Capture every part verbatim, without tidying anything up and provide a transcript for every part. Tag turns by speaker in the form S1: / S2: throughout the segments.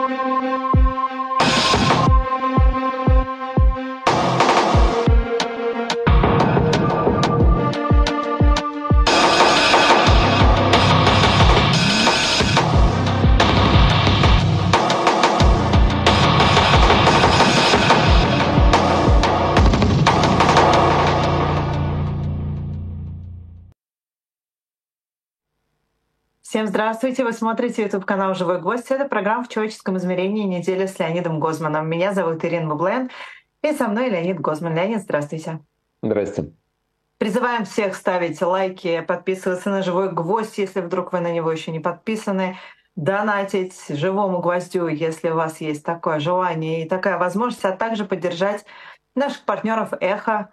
S1: Всем здравствуйте! Вы смотрите YouTube-канал «Живой гость». Это программа «В человеческом измерении. Неделя с Леонидом Гозманом». Меня зовут Ирина Бублен, и со мной Леонид Гозман. Леонид, здравствуйте.
S2: Здрасте.
S1: Призываем всех ставить лайки, подписываться на «Живой гвоздь», если вдруг вы на него еще не подписаны, донатить «Живому гвоздю», если у вас есть такое желание и такая возможность, а также поддержать наших партнеров «Эхо».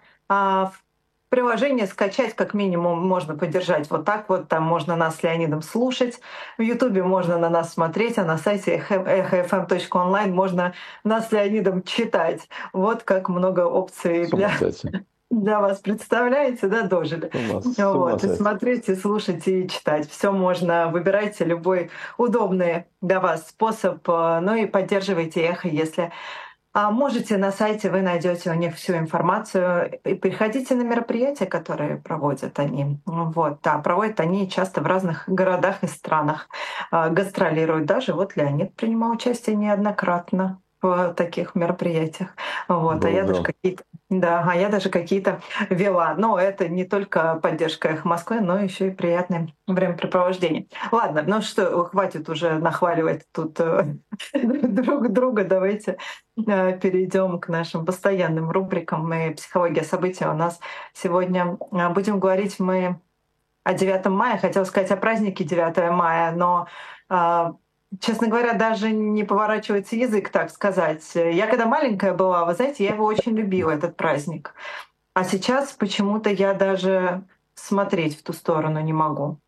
S1: Приложение скачать как минимум можно поддержать вот так вот. Там можно нас с Леонидом слушать. В Ютубе можно на нас смотреть, а на сайте эхо эф эм точка онлайн можно нас с Леонидом читать. Вот как много опций для, для вас. Представляете, да, дожили? Вот. И смотрите, слушайте и читать. Все можно. Выбирайте любой удобный для вас способ. Ну и поддерживайте «Эхо», если А можете, на сайте вы найдете у них всю информацию и приходите на мероприятия, которые проводят они. Вот, да, проводят они часто в разных городах и странах, а, гастролируют. Даже вот Леонид принимал участие неоднократно в таких мероприятиях. Вот, а я даже какие-то, да, а я даже какие-то вела. Но это не только поддержка «Эхо Москвы», но еще и приятное времяпрепровождение. Ладно, ну что, хватит уже нахваливать тут друг друга. Давайте перейдем к нашим постоянным рубрикам. И «Психология событий» у нас сегодня. Будем говорить мы о девятом мая. Хотела сказать о празднике девятого мая, но, честно говоря, даже не поворачивается язык так сказать. Я когда маленькая была, вы знаете, я его очень любила, этот праздник. А сейчас почему-то я даже смотреть в ту сторону не могу.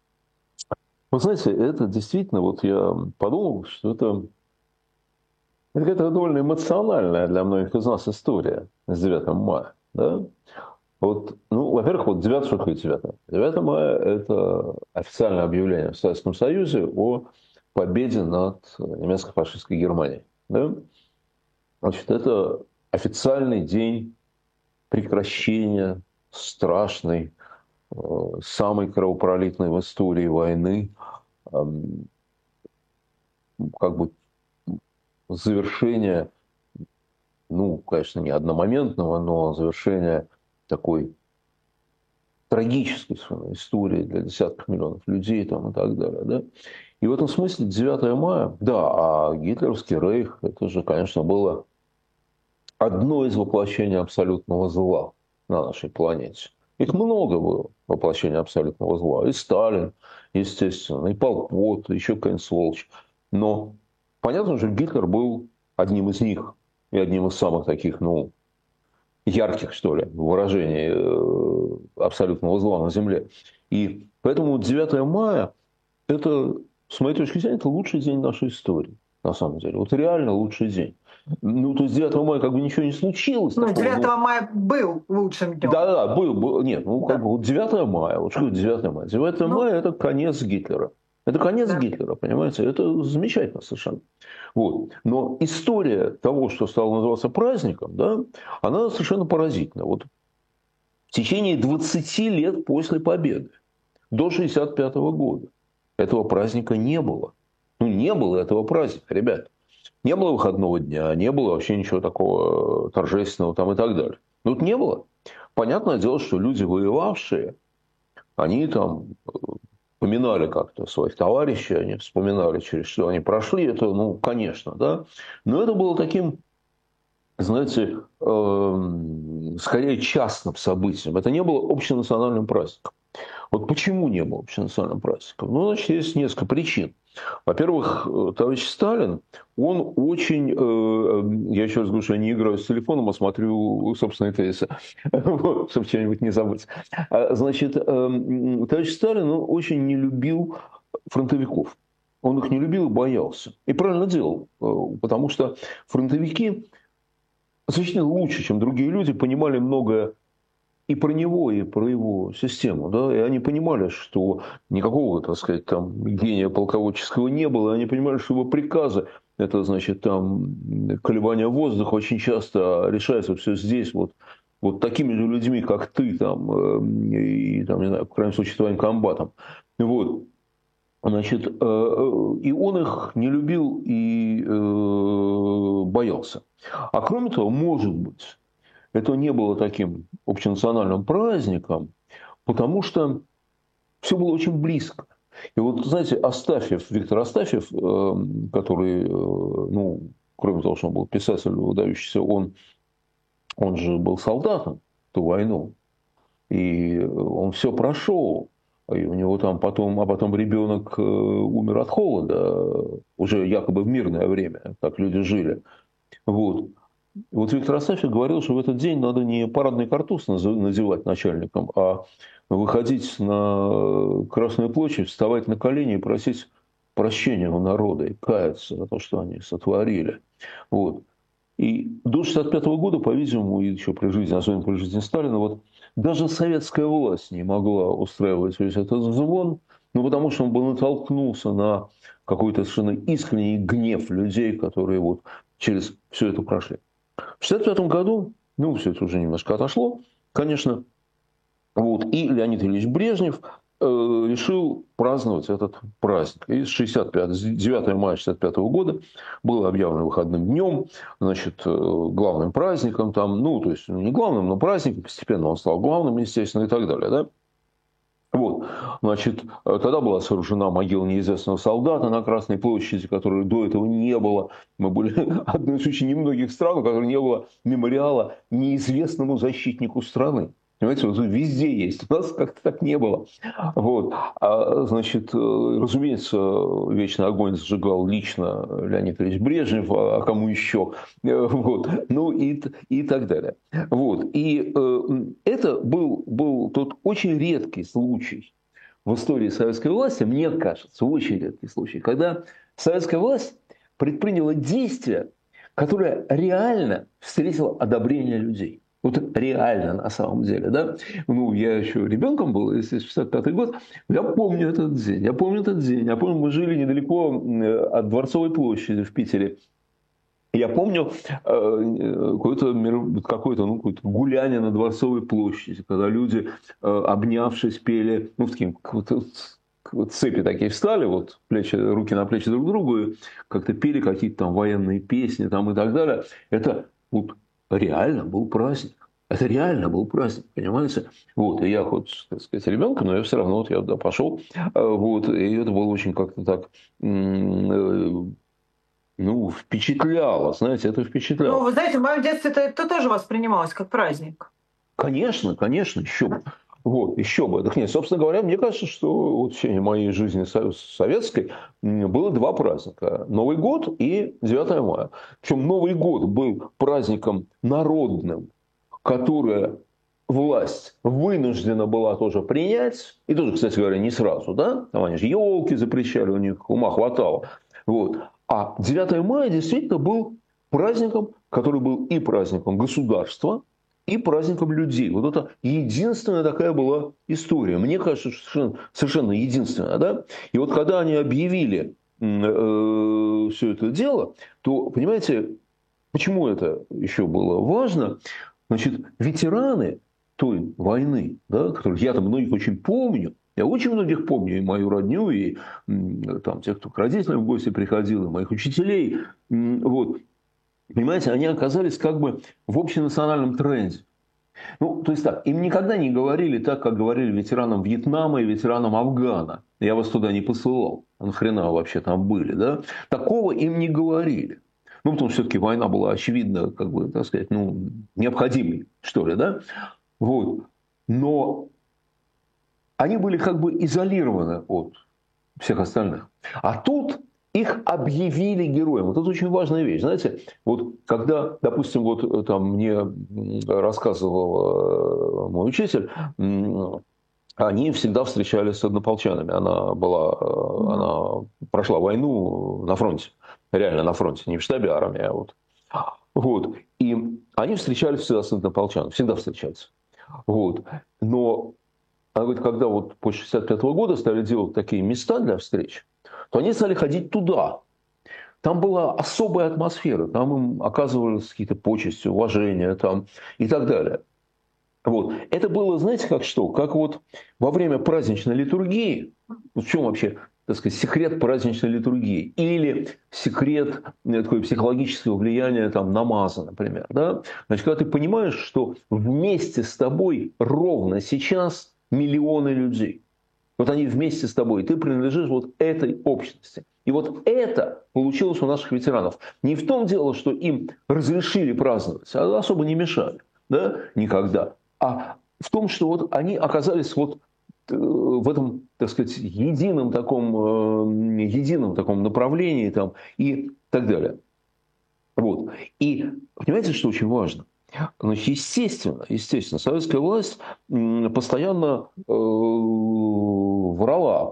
S2: Вы знаете, это действительно, вот я подумал, что это, это какая-то довольно эмоциональная для многих из нас история с девятым мая. Да? Вот, ну, во-первых, вот девятое, что такое девятое? девятое мая – это официальное объявление в Советском Союзе о победе над немецко-фашистской Германией. Да? Значит, это официальный день прекращения страшной, самой кровопролитной в истории войны, как бы завершение, ну, конечно, не одномоментного, но завершение такой трагической истории для десятков миллионов людей там, и так далее. Да? И в этом смысле девятое мая, да, а гитлеровский рейх, это же, конечно, было одно из воплощений абсолютного зла на нашей планете. Их много было, воплощений абсолютного зла. И Сталин, естественно, и Пол Пот, еще какая-нибудь сволочь. Но понятно же, Гитлер был одним из них. И одним из самых таких, ну, ярких, что ли, выражений абсолютного зла на Земле. И поэтому девятое мая, это, с моей точки зрения, это лучший день нашей истории. На самом деле. Вот реально лучший день. Ну, то есть девятого мая как бы ничего не случилось.
S1: Ну, девятого мая был лучшим днем.
S2: Да-да, был, был. Нет, ну, как да. бы вот девятое мая. Вот что девятое мая? девятое мая – это конец Гитлера. Это конец да. Гитлера, понимаете? Это замечательно совершенно. Вот. Но история того, что стало называться праздником, да, она совершенно поразительна. Вот в течение двадцати лет после победы, до шестьдесят пятого года, этого праздника не было. Ну, не было этого праздника, ребят. Не было выходного дня, не было вообще ничего такого торжественного там и так далее. Ну, вот не было. Понятное дело, что люди, воевавшие, они там поминали как-то своих товарищей, они вспоминали, через что они прошли. Это, ну, конечно, да. Но это было таким, знаете, э, скорее частным событием. Это не было общенациональным праздником. Вот почему не было общенациональным праздником? Ну, значит, есть несколько причин. Во-первых, товарищ Сталин, он очень, э, я еще раз говорю, что я не играю с телефоном, а смотрю собственные тезисы, вот, чтобы что-нибудь не забыть. Значит, э, товарищ Сталин, он очень не любил фронтовиков. Он их не любил и боялся. И правильно делал, потому что фронтовики значительно лучше, чем другие люди, понимали многое и про него, и про его систему. Да? И они понимали, что никакого, так сказать, там, гения полководческого не было. И они понимали, что его приказы это, значит, там колебания воздуха очень часто решается все здесь, вот, вот такими же людьми, как ты, там, и, там, не знаю, в крайнем случае, твоим комбатом. Вот. Значит, и он их не любил и боялся. А кроме того, может быть, это не было таким общенациональным праздником, потому что все было очень близко. И вот, знаете, Астафьев, Виктор Астафьев, который, ну, кроме того, что он был писатель выдающийся, он, он же был солдатом в ту войну. И он все прошел. И у него там потом, а потом ребенок умер от холода, уже якобы в мирное время, как люди жили. Вот. Вот Виктор Астафьев говорил, что в этот день надо не парадный картуз надевать начальникам, а выходить на Красную площадь, вставать на колени и просить прощения у народа и каяться за то, что они сотворили. Вот. И до шестьдесят пятого года, по-видимому, и еще при жизни, особенно при жизни Сталина, вот даже советская власть не могла устраивать весь этот звон, ну, потому что он бы натолкнулся на какой-то совершенно искренний гнев людей, которые вот через все это прошли. В шестьдесят пятом году, ну, все это уже немножко отошло, конечно, вот, и Леонид Ильич Брежнев э, решил праздновать этот праздник. И с девятого мая шестьдесят пятого года было объявлено выходным днем, значит, э, главным праздником, там, ну, то есть не главным, но праздником, постепенно он стал главным, естественно, и так далее, да. Вот, значит, тогда была сооружена могила неизвестного солдата на Красной площади, которой до этого не было. Мы были одной из очень немногих стран, у которой не было мемориала неизвестному защитнику страны. Понимаете, вот везде есть. У нас как-то так не было. Вот. А, значит, разумеется, вечный огонь зажигал лично Леонид Ильич Брежнев, а кому еще? Вот. Ну и, и так далее. Вот. И э, это был, был тот очень редкий случай в истории советской власти, мне кажется, очень редкий случай, когда советская власть предприняла действие, которое реально встретило одобрение людей. Вот реально на самом деле, да. Ну, я еще ребенком был, если шестьдесят пятый год, я помню этот день, я помню этот день. Я помню, мы жили недалеко от Дворцовой площади в Питере. Я помню э, какое-то, какое-то, ну, какое-то гуляние на Дворцовой площади, когда люди, э, обнявшись, пели, ну, в такие вот цепи такие встали, вот плечи, руки на плечи друг другу, и как-то пели какие-то там военные песни там, и так далее. Это вот реально был праздник. Это реально был праздник, понимаете? Вот, и я хоть, так сказать, ребенком, но я все равно вот я туда пошел, вот, и это было очень как-то так, ну, впечатляло, знаете, это впечатляло.
S1: Ну, вы знаете, в моем детстве это, это тоже воспринималось как праздник.
S2: Конечно, конечно, еще бы. Вот, еще бы. Так нет, собственно говоря, мне кажется, что вот в течение моей жизни советской было два праздника. Новый год и девятое мая. Причем Новый год был праздником народным, которое власть вынуждена была тоже принять. И тоже, кстати говоря, не сразу, да? Там они же елки запрещали, у них ума хватало. Вот. А девятое мая действительно был праздником, который был и праздником государства, и праздником людей. Вот это единственная такая была история. Мне кажется, что совершенно, совершенно единственная. Да? И вот когда они объявили э, все это дело, то, понимаете, почему это еще было важно? Значит, ветераны той войны, да, которых я там многих очень помню, я очень многих помню, и мою родню, и там, тех, кто к родителям в гости приходил, и моих учителей. Вот. Понимаете, они оказались как бы в общенациональном тренде. Ну, то есть так, им никогда не говорили так, как говорили ветеранам Вьетнама и ветеранам Афгана. Я вас туда не посылал. А нахрена вы вообще там были, да? Такого им не говорили. Ну, потому что все-таки война была, очевидно, как бы, так сказать, ну, необходимой, что ли, да? Вот. Но они были как бы изолированы от всех остальных. А тут их объявили героем. Вот это очень важная вещь. Знаете, вот когда, допустим, вот там мне рассказывал мой учитель, они всегда встречались с однополчанами. Она была, она прошла войну на фронте. Реально на фронте. Не в штабе армии, а вот. Вот. И они встречались всегда с однополчанами. Всегда встречались. Вот. Но она говорит, когда вот после шестьдесят пятого года стали делать такие места для встреч, то они стали ходить туда. Там была особая атмосфера, там им оказывались какие-то почести, уважения там, и так далее. Вот. Это было, знаете, как что? Как вот во время праздничной литургии, в чем вообще, так сказать, секрет праздничной литургии? Или секрет э, такое психологического влияния там, намаза, например. Да? Значит, когда ты понимаешь, что вместе с тобой ровно сейчас миллионы людей. Вот они вместе с тобой, и ты принадлежишь вот этой общности. И вот это получилось у наших ветеранов. Не в том дело, что им разрешили праздновать, а особо не мешали. Да? Никогда. А в том, что вот они оказались вот э, в этом, так сказать, едином таком, э, едином таком направлении там, и так далее. Вот. И понимаете, что очень важно? Значит, естественно, естественно, советская власть постоянно э, врала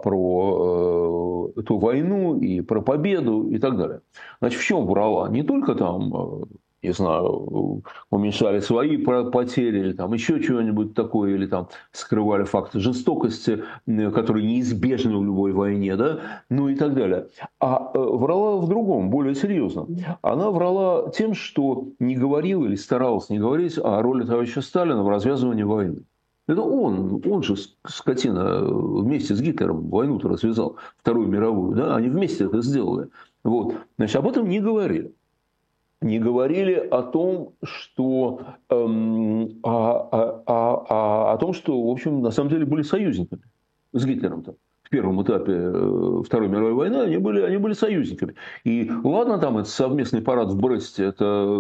S2: про э, эту войну и про победу и так далее. Значит, в чем врала? Не только там, э, не знаю, уменьшали свои потери или там еще чего-нибудь такое, или там скрывали факты жестокости, которые неизбежны в любой войне, да, ну и так далее. А э, врала в другом, более серьезно. Она врала тем, что не говорила или старалась не говорить о роли товарища Сталина в развязывании войны. Это он, он же, скотина, вместе с Гитлером войну-то развязал, Вторую мировую, да, они вместе это сделали. Вот. Значит, об этом не говорили. Не говорили о том, что, эм, о, о, о, о том, что, в общем, на самом деле были союзниками с Гитлером-то. В первом этапе Второй мировой войны они были, они были союзниками. И ладно, там этот совместный парад в Бресте, это,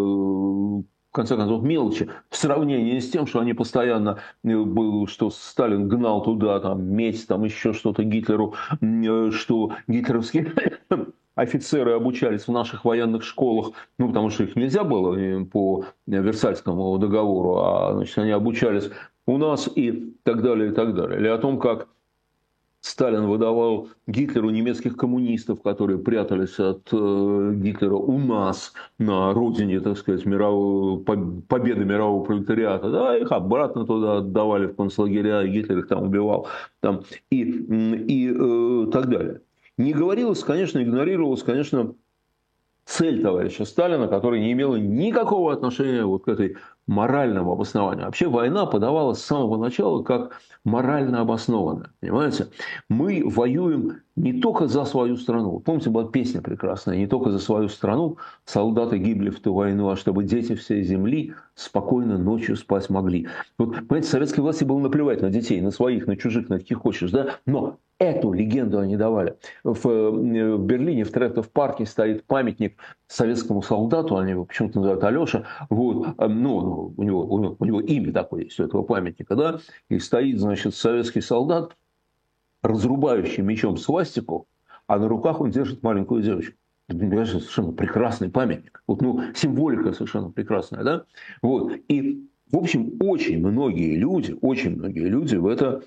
S2: в конце концов, мелочи в сравнении с тем, что они постоянно, что Сталин гнал туда, там, медь, там, еще что-то Гитлеру, что гитлеровские офицеры обучались в наших военных школах, ну, потому что их нельзя было по Версальскому договору, а, значит, они обучались у нас и так далее, и так далее. Или о том, как Сталин выдавал Гитлеру немецких коммунистов, которые прятались от э, Гитлера у нас на родине, так сказать, мирового, победы мирового пролетариата. Да, их обратно туда отдавали в концлагеря, и Гитлер их там убивал. Там, и и э, так далее. Не говорилось, конечно, игнорировалось, конечно, цель товарища Сталина, которая не имела никакого отношения вот к этой моральному обоснованию. Вообще война подавалась с самого начала как морально обоснованная. Понимаете? Мы воюем не только за свою страну. Помните, была песня прекрасная. Не только за свою страну солдаты гибли в ту войну, а чтобы дети всей земли спокойно ночью спать могли. Вот, понимаете, советской власти было наплевать на детей, на своих, на чужих, на каких хочешь. Да? Но эту легенду они давали. В, в Берлине, в Трефтов-парке стоит памятник советскому солдату, они его почему-то называют Алеша, вот, ну, у него, у него, у него имя такое есть у этого памятника, да, и стоит, значит, советский солдат, разрубающий мечом свастику, а на руках он держит маленькую девочку. Это совершенно прекрасный памятник. Вот, ну, символика совершенно прекрасная, да? Вот. И, в общем, очень многие люди, очень многие люди в это,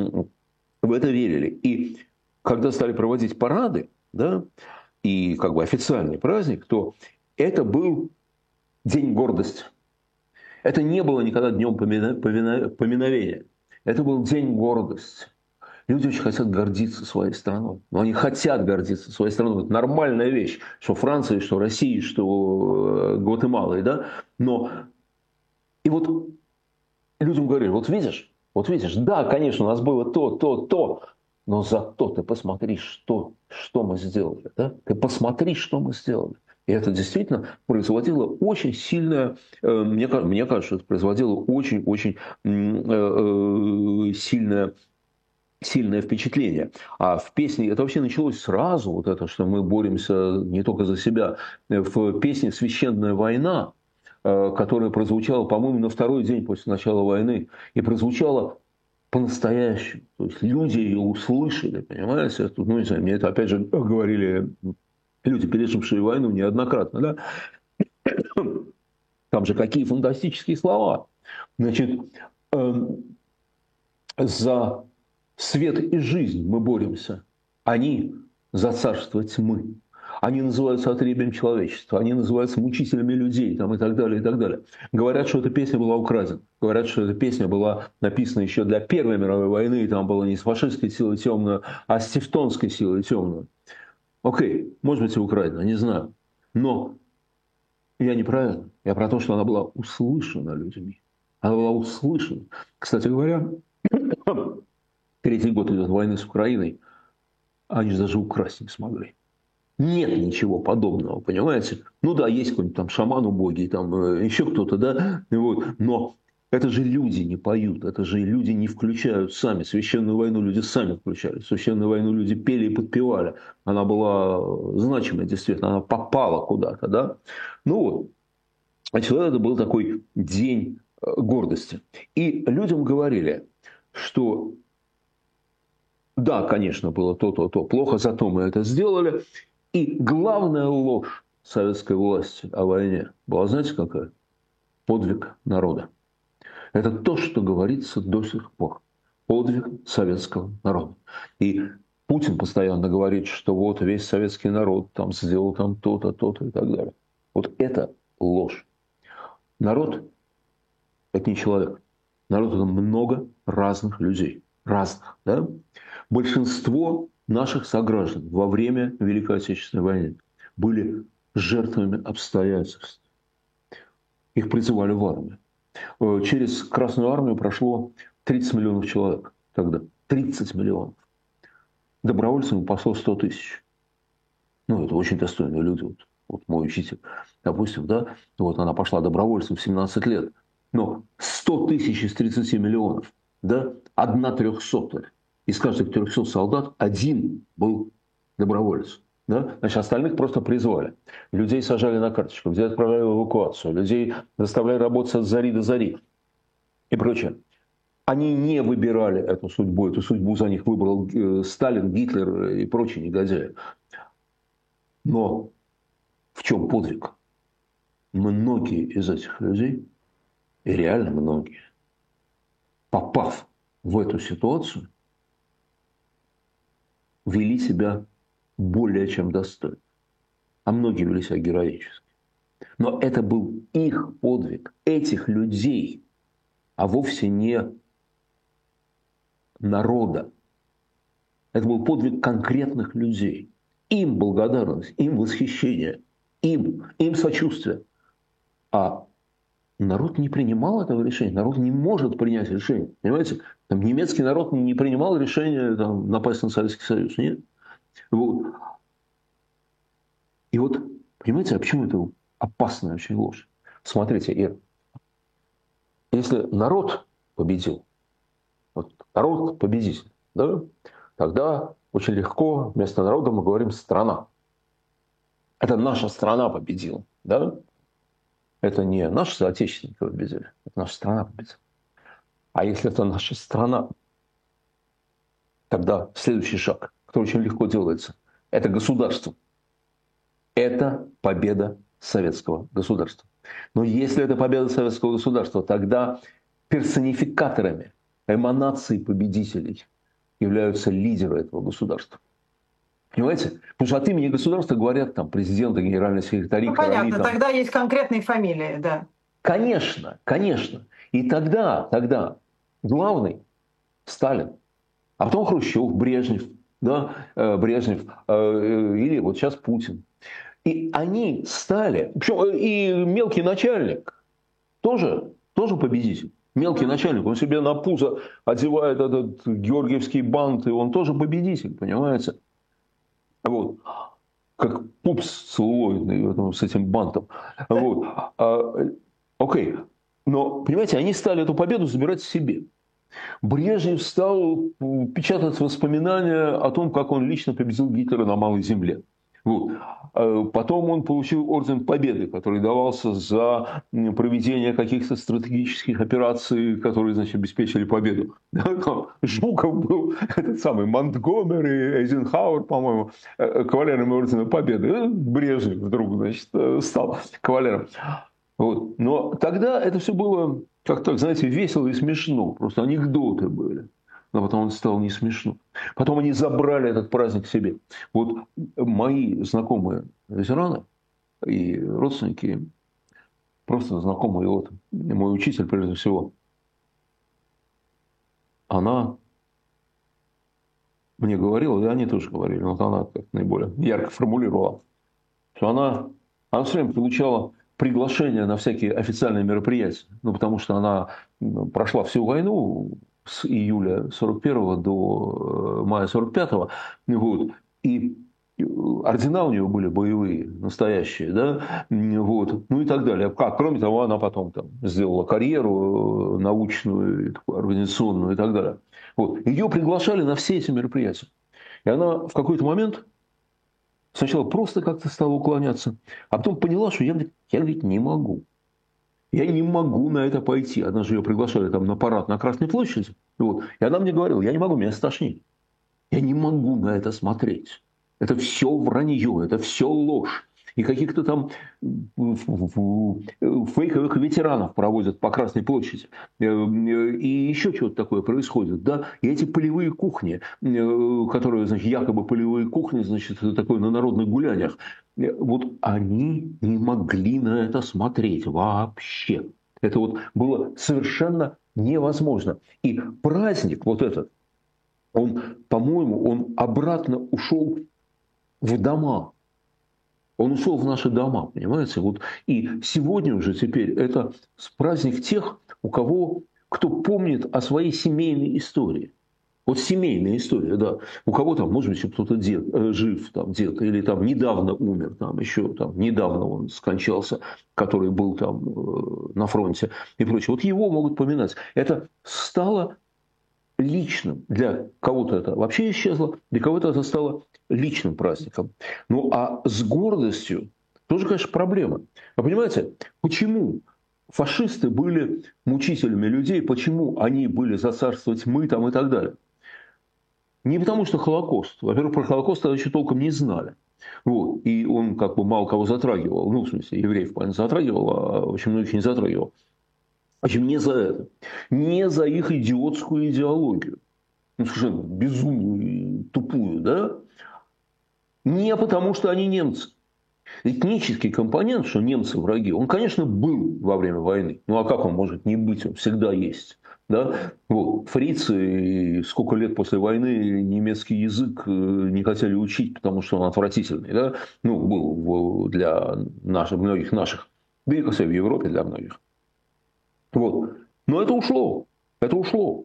S2: в это верили. И когда стали проводить парады, да, и как бы официальный праздник, то это был день гордости. Это не было никогда днем поминовения. Это был день гордости. Люди очень хотят гордиться своей страной. Но они хотят гордиться своей страной. Это нормальная вещь. Что Франции, что России, что Гватемалы. Да? Но и вот людям говорили, вот видишь, вот видишь, да, конечно, у нас было то, то, то. Но зато ты посмотри, что, что мы сделали. Да? Ты посмотри, что мы сделали. И это действительно производило очень сильное, мне, мне кажется, это производило очень-очень сильное, сильное впечатление. А в песне, это вообще началось сразу, вот это, что мы боремся не только за себя, в песне «Священная война», которая прозвучала, по-моему, на второй день после начала войны, и прозвучала по-настоящему. То есть люди ее услышали, понимаете? Это, ну, не знаю, мне это опять же говорили люди, пережившие войну неоднократно, да? Там же какие фантастические слова. Значит, э, за свет и жизнь мы боремся. Они за царство тьмы. Они называются отребием человечества, они называются мучителями людей там, и так далее, и так далее. Говорят, что эта песня была украдена. Говорят, что эта песня была написана еще для Первой мировой войны, и там было не с фашистской силой темную, а с тевтонской силой темную. Окей, может быть, и Украина, не знаю. Но я не про это. Я про то, что она была услышана людьми. Она была услышана. Кстати говоря, третий год идет войны с Украиной, а они же даже украсть не смогли. Нет ничего подобного, понимаете? Ну да, есть какой-нибудь там шаман убогий, там э, еще кто-то, да, вот. Но это же люди не поют, это же люди не включают сами. Священную войну люди сами включали. Священную войну люди пели и подпевали. Она была значимая, действительно, она попала куда-то, да. Ну вот, значит, вот это был такой день э, гордости. И людям говорили, что да, конечно, было то, то, то, плохо, зато мы это сделали. И главная ложь советской власти о войне была, знаете, какая? Подвиг народа. Это то, что говорится до сих пор. Подвиг советского народа. И Путин постоянно говорит, что вот весь советский народ там сделал там то-то, то-то и так далее. Вот это ложь. Народ – это не человек. Народ – это много разных людей. Разных, да? Большинство наших сограждан во время Великой Отечественной войны были жертвами обстоятельств. Их призывали в армию. Через Красную армию прошло тридцать миллионов человек тогда. тридцать миллионов. Добровольцами пошло сто тысяч. Ну, это очень достойные люди. Вот, вот мой учитель, допустим, да, вот она пошла добровольцем в семнадцать лет. Но сто тысяч из тридцати миллионов, да, одна трехсотая. Из каждых трехсот солдат один был доброволец. Да? Значит, остальных просто призвали. Людей сажали на карточку, людей отправляли в эвакуацию, людей заставляли работать от зари до зари и прочее. Они не выбирали эту судьбу. Эту судьбу за них выбрал э, Сталин, Гитлер и прочие негодяи. Но в чем подвиг? Многие из этих людей, и реально многие, попав в эту ситуацию, вели себя более чем достойно. А многие вели себя героически. Но это был их подвиг, этих людей, а вовсе не народа. Это был подвиг конкретных людей. Им благодарность, им восхищение, им, им сочувствие. А народ не принимал этого решения. Народ не может принять решение. Понимаете? Там, немецкий народ не принимал решение там, напасть на Советский Союз. Нет. Вот. И вот, понимаете, а почему это опасная очень ложь? Смотрите, Ир, если народ победил, вот народ победитель, да, тогда очень легко вместо народа мы говорим «страна». Это наша страна победила. Да? Это не наши соотечественники победили, это наша страна победила. А если это наша страна, тогда следующий шаг, который очень легко делается, это государство. Это победа советского государства. Но если это победа советского государства, тогда персонификаторами, эманацией победителей являются лидеры этого государства. Понимаете? Потому что от имени государства говорят там президенты, генеральные секретари,
S1: Ну,
S2: короли.
S1: понятно,
S2: Там.
S1: тогда есть конкретные фамилии, да.
S2: Конечно, конечно. И тогда, тогда главный Сталин, а потом Хрущев, Брежнев, да, Брежнев, или вот сейчас Путин. И они стали, причем и мелкий начальник тоже, тоже победитель. Мелкий начальник, он себе на пузо одевает этот георгиевский бант, и он тоже победитель, понимаете? Вот. Как пупс целлулоидный с этим бантом. Вот. А, окей. Но, понимаете, они стали эту победу забирать себе. Брежнев стал печатать воспоминания о том, как он лично победил Гитлера на Малой Земле. Вот. Потом он получил орден Победы, который давался за проведение каких-то стратегических операций, которые, значит, обеспечили победу. Жуков был этот самый Монтгомери, Эйзенхауэр, по-моему, кавалером ордена Победы. Брежнев вдруг, значит, стал кавалером. Вот. Но тогда это все было, как так, знаете, весело и смешно. Просто анекдоты были. Но потом он стал не смешно. Потом они забрали этот праздник себе. Вот мои знакомые ветераны и родственники, просто знакомые, вот мой учитель, прежде всего, она мне говорила, и они тоже говорили, вот она как наиболее ярко формулировала, что она, она все время получала приглашения на всякие официальные мероприятия. Ну, потому что она прошла всю войну с июля сорок первого до мая сорок пятого. Вот, и ордена у нее были боевые, настоящие, да, вот, ну и так далее. А, кроме того, она потом там сделала карьеру научную, организационную и так далее. Вот. Ее приглашали на все эти мероприятия. И она в какой-то момент сначала просто как-то стала уклоняться, а потом поняла, что я, я говорит, не могу. Я не могу на это пойти. Она же ее приглашали там на парад на Красной площади. Вот. И она мне говорила, я не могу, меня стошнит. Я не могу на это смотреть. Это все вранье, это все ложь. И каких-то там фейковых ветеранов проводят по Красной площади. И еще что-то такое происходит. Да? И эти полевые кухни, которые, значит, якобы полевые кухни, значит, это такое на народных гуляниях, вот они не могли на это смотреть вообще. Это вот было совершенно невозможно. И праздник вот этот, он, по-моему, он обратно ушел в дома. Он ушел в наши дома, понимаете? Вот. И сегодня уже теперь это праздник тех, у кого, кто помнит о своей семейной истории. Вот семейная история, да. У кого там, может быть, кто-то дед, э, жив, там, дед, или там недавно умер, там, еще там, недавно он скончался, который был там э, на фронте и прочее. Вот его могут поминать. Это стало личным. Для кого-то это вообще исчезло, для кого-то это стало личным праздником. Ну а с гордостью тоже, конечно, проблема. Вы понимаете, почему фашисты были мучителями людей, почему они были за царство тьмы там, и так далее? Не потому что Холокост. Во-первых, про Холокост тогда еще толком не знали. Вот. И он как бы мало кого затрагивал. Ну, в смысле, евреев, понятно, затрагивал, а очень многих не затрагивал. В общем, не за это. Не за их идиотскую идеологию. Ну, совершенно безумную и тупую, да? Не потому, что они немцы. Этнический компонент, что немцы враги, он, конечно, был во время войны. Ну, а как он может не быть? Он всегда есть. Да? Вот. Фрицы сколько лет после войны немецкий язык не хотели учить, потому что он отвратительный. Да? Ну, был для наших, многих наших. Да и, кстати, в Европе для многих. Вот. Но это ушло. Это ушло.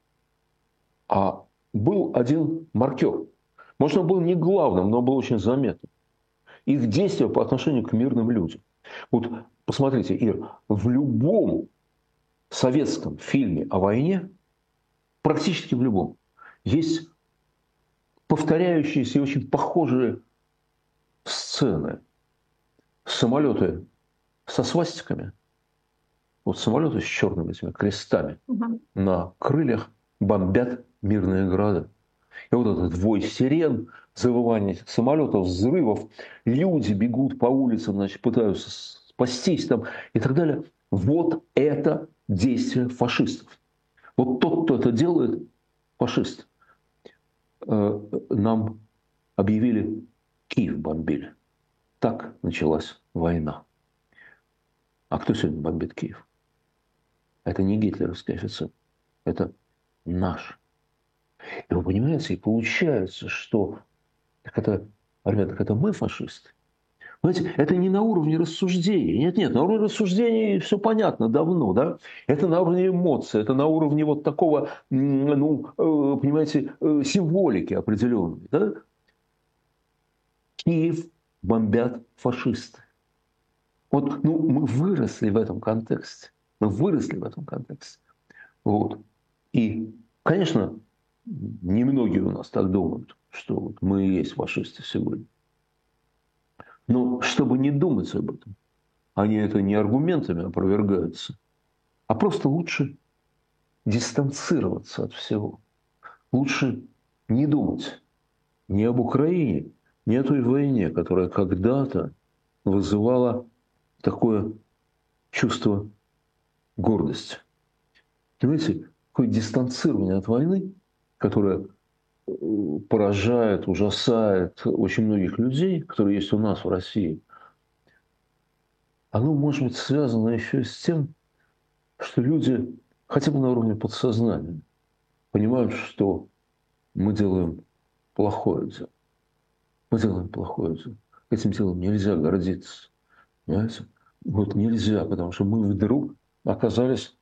S2: А был один маркер. Может, он был не главным, но был очень заметным. Их действия по отношению к мирным людям. Вот посмотрите, Ир, в любом советском фильме о войне, практически в любом, есть повторяющиеся и очень похожие сцены. Самолеты со свастиками, вот самолеты с черными этими крестами угу. на крыльях бомбят мирные города. И вот этот вой сирен, завывание самолетов, взрывов, люди бегут по улицам, значит, пытаются спастись там и так далее. Вот это действие фашистов. Вот тот, кто это делает, фашист. Нам объявили, Киев бомбили. Так началась война. А кто сегодня бомбит Киев? Это не гитлеровский офицер. Это наш. И вы понимаете, и получается, что так это, ребята, так это мы фашисты. Понимаете, это не на уровне рассуждений. Нет, нет, на уровне рассуждений все понятно давно, да? Это на уровне эмоций, это на уровне вот такого, ну, понимаете, символики определенной, да? Киев бомбят фашисты. Вот, ну, мы выросли в этом контексте. Мы выросли в этом контексте. Вот. И, конечно, немногие у нас так думают, что вот мы и есть фашисты сегодня. Но чтобы не думать об этом, они это не аргументами опровергаются, а просто лучше дистанцироваться от всего. Лучше не думать ни об Украине, ни о той войне, которая когда-то вызывала такое чувство гордости. Понимаете, такое дистанцирование от войны, которое поражает, ужасает очень многих людей, которые есть у нас в России, оно может быть связано еще и с тем, что люди хотя бы на уровне подсознания понимают, что мы делаем плохое дело. Мы делаем плохое дело. Этим делом нельзя гордиться. Понимаете? Вот нельзя, потому что мы вдруг оказались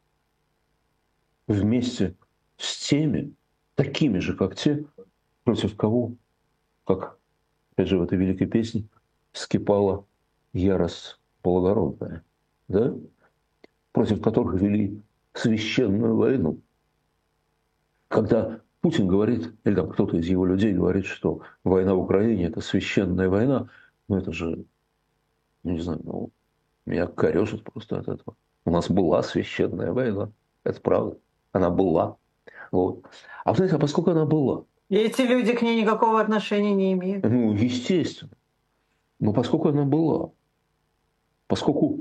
S2: вместе с теми, такими же, как те, против кого, как, опять же, в этой великой песне, вскипала ярость благородная, да? Против которых вели священную войну. Когда Путин говорит, или там кто-то из его людей говорит, что война в Украине – это священная война, ну это же, не знаю, ну, меня корежит просто от этого. У нас была священная война, это правда, она была. Вот. А, знаете, а поскольку она была…
S1: И эти люди к ней никакого отношения не имеют.
S2: Ну, естественно. Но поскольку она была, поскольку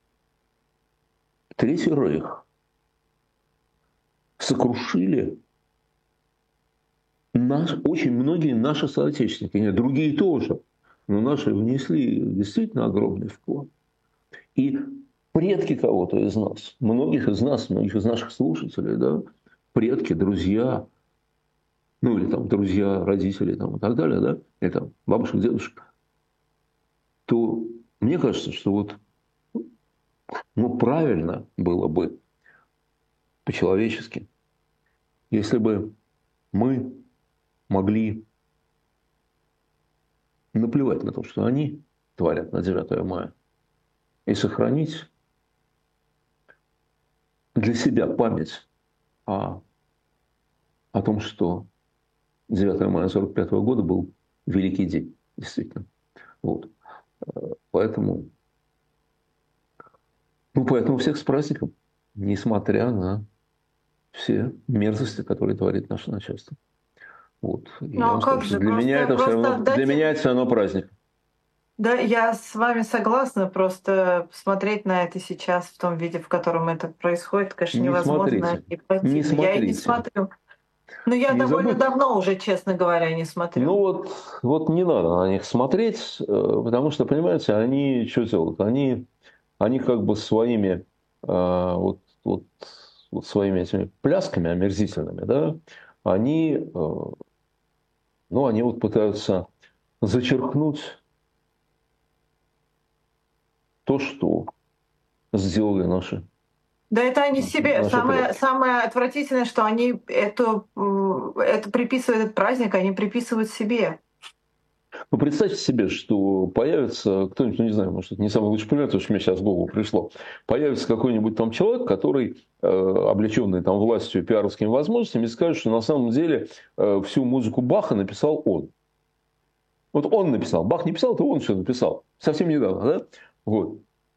S2: Третий Рейх сокрушили наш, очень многие наши соотечественники, нет, другие тоже, но наши внесли действительно огромный вклад. И предки кого-то из нас, многих из нас, многих из наших слушателей, да, предки, друзья, ну или там друзья, родители там, и так далее, да, или там бабушек, дедушек, то мне кажется, что вот ну, правильно было бы по-человечески, если бы мы могли наплевать на то, что они творят на девятое мая, и сохранить для себя память о, о том, что девятое мая сорок пятого года был великий день, действительно. Вот. Поэтому, ну, поэтому всех с праздником, несмотря на все мерзости, которые творит наше начальство. Вот. И
S1: Ну
S2: я
S1: а
S2: вам
S1: как
S2: скажу, что
S1: же?
S2: для
S1: Просто,
S2: меня это все
S1: просто
S2: равно, для
S1: отдать
S2: меня
S1: им.
S2: это все равно праздник.
S1: Да, я с вами согласна, просто смотреть на это сейчас в том виде, в котором это происходит, конечно,
S2: Не
S1: невозможно
S2: смотрите,
S1: и
S2: не
S1: противно. Я и не
S2: смотрите.
S1: смотрю. Но я
S2: Не
S1: довольно
S2: забудьте.
S1: давно уже, честно говоря, не
S2: Ну
S1: смотрю.
S2: вот, вот не надо на них смотреть, э, потому что, понимаете, они что делают? Они, они как бы своими, э, вот, вот, вот своими этими плясками омерзительными, да, они, э, ну, они вот пытаются зачеркнуть то, что сделали наши,
S1: Да это они
S2: наши,
S1: себе.
S2: наши
S1: Самое,
S2: предки.
S1: самое отвратительное, что они это, м, это приписывают, этот праздник, они приписывают себе.
S2: Ну, представьте себе, что появится кто-нибудь, ну, не знаю, может, это не самый лучший пример, потому что мне сейчас в голову пришло. Появится какой-нибудь там человек, который, э, облеченный там властью и пиаровскими возможностями, скажет, что на самом деле э, всю музыку Баха написал он. Вот он написал. Бах не писал, то он все написал. Совсем недавно, да? Вот.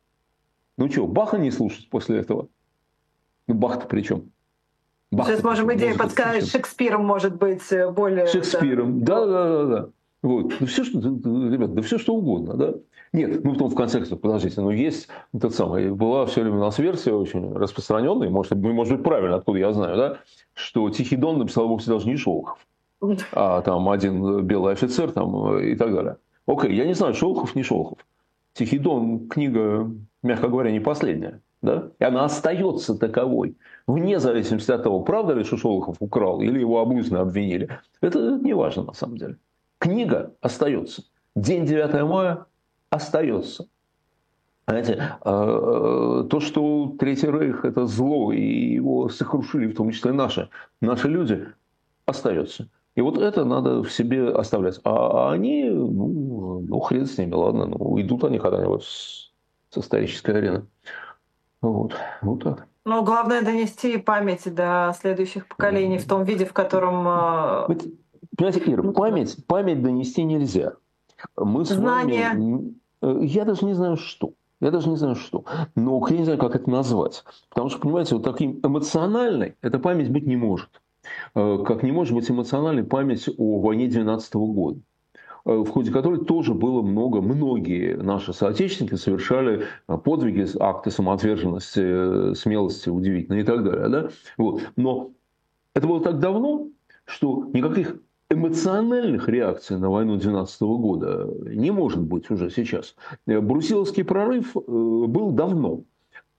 S2: Ну что, Баха не слушать после этого? Ну, Бах-то при чем?
S1: Сейчас
S2: Бах-то при
S1: можем
S2: чем?
S1: идею
S2: Музыка-то при
S1: подсказать,
S2: чем?
S1: Шекспиром может быть э, более. Да.
S2: Шекспиром. Да, да, да, да. Вот. Ну, все, что, ребят, да все, что угодно, да. Нет, ну, потом в конце концов, подождите, но есть тот самый, была все время у нас версия очень распространенная, может, может быть, правильно, откуда я знаю, да, что Тихий Дон написал вовсе даже не Шолохов, а там один белый офицер там и так далее. Окей, я не знаю, Шолохов, не Шолохов. Тихий Дон книга, мягко говоря, не последняя, да, и она остается таковой, вне зависимости от того, правда ли, что Шолохов украл или его облузно обвинили. Это не важно на самом деле. Книга остается. День девятого мая остается. Знаете, то, что Третий Рейх – это зло, и его сокрушили, в том числе наши, наши люди, остается. И вот это надо в себе оставлять. А они, ну, ну хрен с ними, ладно, ну, уйдут они когда-нибудь с исторической арены. Вот, вот так.
S1: Ну, главное донести память до следующих поколений в том виде, в котором э,
S2: Вы понимаете, Ира, память, память донести нельзя. Мы с
S1: знания.
S2: вами, я даже не знаю что, я даже не знаю что, но я не знаю, как это назвать. Потому что, понимаете, вот таким эмоциональной эта память быть не может. Как не может быть эмоциональной память о войне двенадцатого года, в ходе которой тоже было много, многие наши соотечественники совершали подвиги, акты самоотверженности, смелости удивительные и так далее. Да? Вот. Но это было так давно, что никаких эмоциональных реакций на войну двенадцатого года не может быть уже сейчас. Брусиловский прорыв был давно.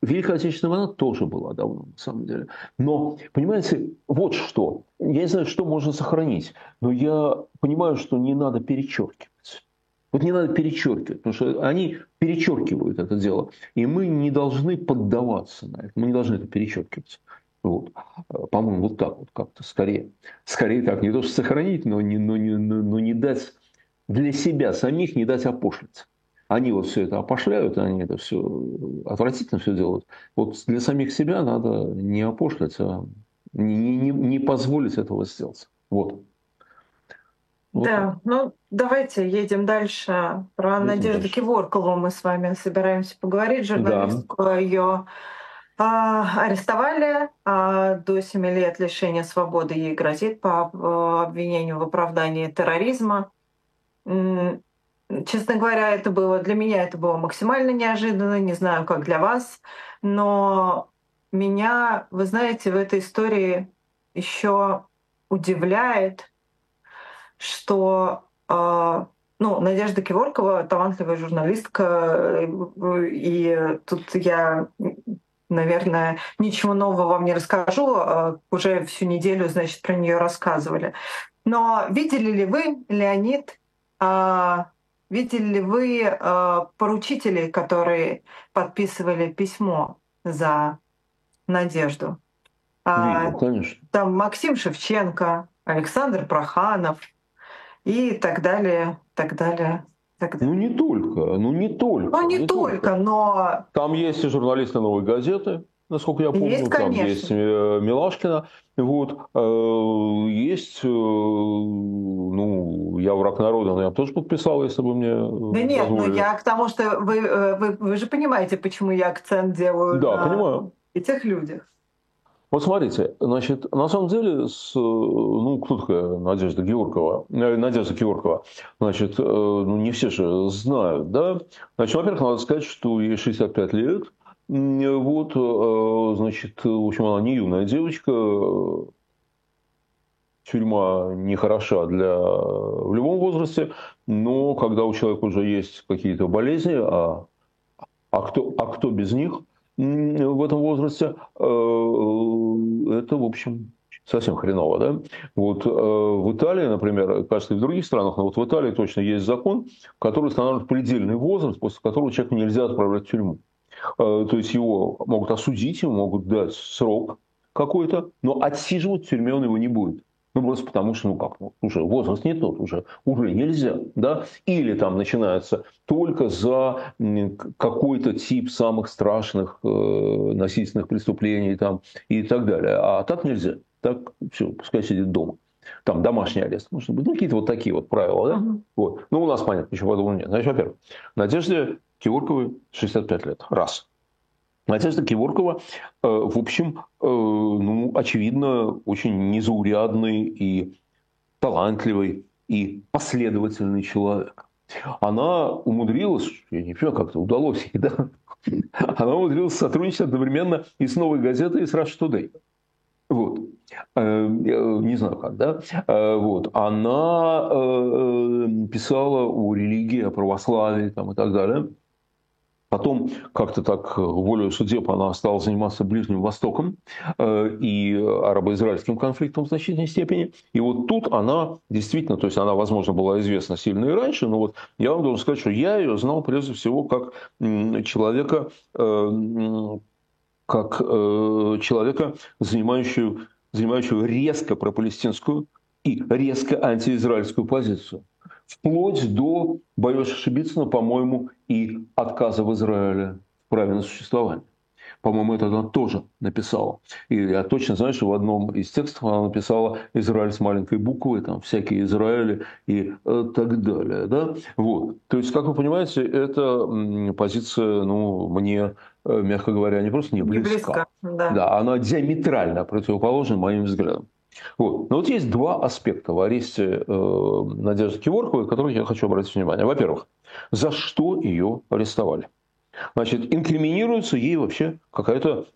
S2: Великая Отечественная война тоже была давно, на самом деле. Но, понимаете, вот что. Я не знаю, что можно сохранить, но я понимаю, что не надо перечеркивать. Вот не надо перечеркивать, потому что они перечеркивают это дело. И мы не должны поддаваться на это. Мы не должны это перечеркивать. Вот. По-моему, вот так вот как-то скорее. Скорее так, не то что сохранить, но не, но не, но не дать для себя самих, не дать опошлиться. Они вот все это опошляют, они это все отвратительно все делают. Вот для самих себя надо не опошлить, а не, не, не позволить этого сделать. Вот. Вот
S1: Да,
S2: так.
S1: ну давайте едем дальше. Про
S2: Едем
S1: Надежду
S2: дальше.
S1: Киворкову мы с вами собираемся поговорить.
S2: Да.
S1: Журналистку ее а, арестовали, а до семи лет лишения свободы ей грозит по э, обвинению в оправдании терроризма. М, Честно говоря, это было для меня это было максимально неожиданно, не знаю, как для вас, но меня, вы знаете, в этой истории еще удивляет, что а, ну, Надежда Киворкова талантливая журналистка, э, и тут я, наверное, ничего нового вам не расскажу, а, уже всю неделю, значит, про нее рассказывали. Но видели ли вы, Леонид, а, видели ли вы а, поручителей, которые подписывали письмо за Надежду? А,
S2: Видел, конечно.
S1: Там Максим Шевченко, Александр Проханов и так далее, так далее, так
S2: Ну,
S1: далее.
S2: не только, ну, не только,
S1: Ну, не
S2: не только.
S1: только, но
S2: Там есть и журналисты «Новой газеты», насколько я
S1: есть,
S2: помню, там есть
S1: конечно.
S2: э, Милашкина, вот, э, есть, э, ну, я враг народа, но я бы тоже подписал, если бы мне
S1: Да
S2: э,
S1: нет, но
S2: дозволили.
S1: я к тому, что вы, э, вы, вы же понимаете, почему я акцент делаю
S2: Да,
S1: на
S2: понимаю.
S1: этих людях.
S2: Вот смотрите, значит, на самом деле, с, э, ну, кто такая Надежда Георгиева? Э, Надежда Георгиева, значит, э, ну, не все же знают, да? Значит, во-первых, надо сказать, что ей шестьдесят пять лет, М, вот, э, значит, в общем, она не юная девочка, тюрьма не хороша для, в любом возрасте, но когда у человека уже есть какие-то болезни, а а кто, а кто без них в этом возрасте, э, это, в общем, совсем хреново, да? Вот э, в Италии, например, кажется, и в других странах, но вот в Италии точно есть закон, который устанавливает предельный возраст, после которого человека нельзя отправлять в тюрьму. Э, То есть его могут осудить, ему могут дать срок какой-то, но отсиживать в тюрьме он его не будет. Ну, просто потому что, ну как, ну, уже возраст не тот, уже, уже нельзя, да? Или там начинается только за какой-то тип самых страшных э, насильственных преступлений там, и так далее. А так нельзя. Так все, пускай сидит дома. Там домашний арест, может быть. Ну, какие-то вот такие вот правила, да?
S1: Мгм.
S2: Вот. Ну, у нас, понятно, ничего подобного нет. Значит, во-первых, Надежде Киворковой шестьдесят пять лет. Раз. Надежда Киворкова, э, в общем, э, ну, очевидно, очень незаурядный и талантливый и последовательный человек. Она умудрилась, я не понимаю, как это удалось ей, да? Она умудрилась сотрудничать одновременно и с «Новой газетой», и с «Russia Today». Вот. Э, Не знаю как, да? Э, Вот. Она э, писала о религии, о православии там, и так далее. Потом как-то так волею судеб она стала заниматься Ближним Востоком э, и арабо-израильским конфликтом в значительной степени. И вот тут она действительно, то есть она, возможно, была известна сильно и раньше, но вот я вам должен сказать, что я ее знал прежде всего как м, человека, э, м, как э, человека, занимающего, занимающего резко пропалестинскую и резко антиизраильскую позицию. Вплоть до, боюсь ошибиться, но, по-моему, и отказа в Израиле в праве на существование. По-моему, это она тоже написала. И я точно знаю, что в одном из текстов она написала «Израиль» с маленькой буквы, там всякие Израили и э, так далее. Да? Вот. То есть, как вы понимаете, эта м, позиция, ну, мне, э, мягко говоря, не просто не
S1: Не
S2: близка.
S1: близко, да.
S2: Да, она диаметрально противоположна моим взглядам. Вот. Но вот есть два аспекта в аресте э, Надежды Киворковой, на которые я хочу обратить внимание. Во-первых, за что ее арестовали? Значит, инкриминируется ей вообще какая-то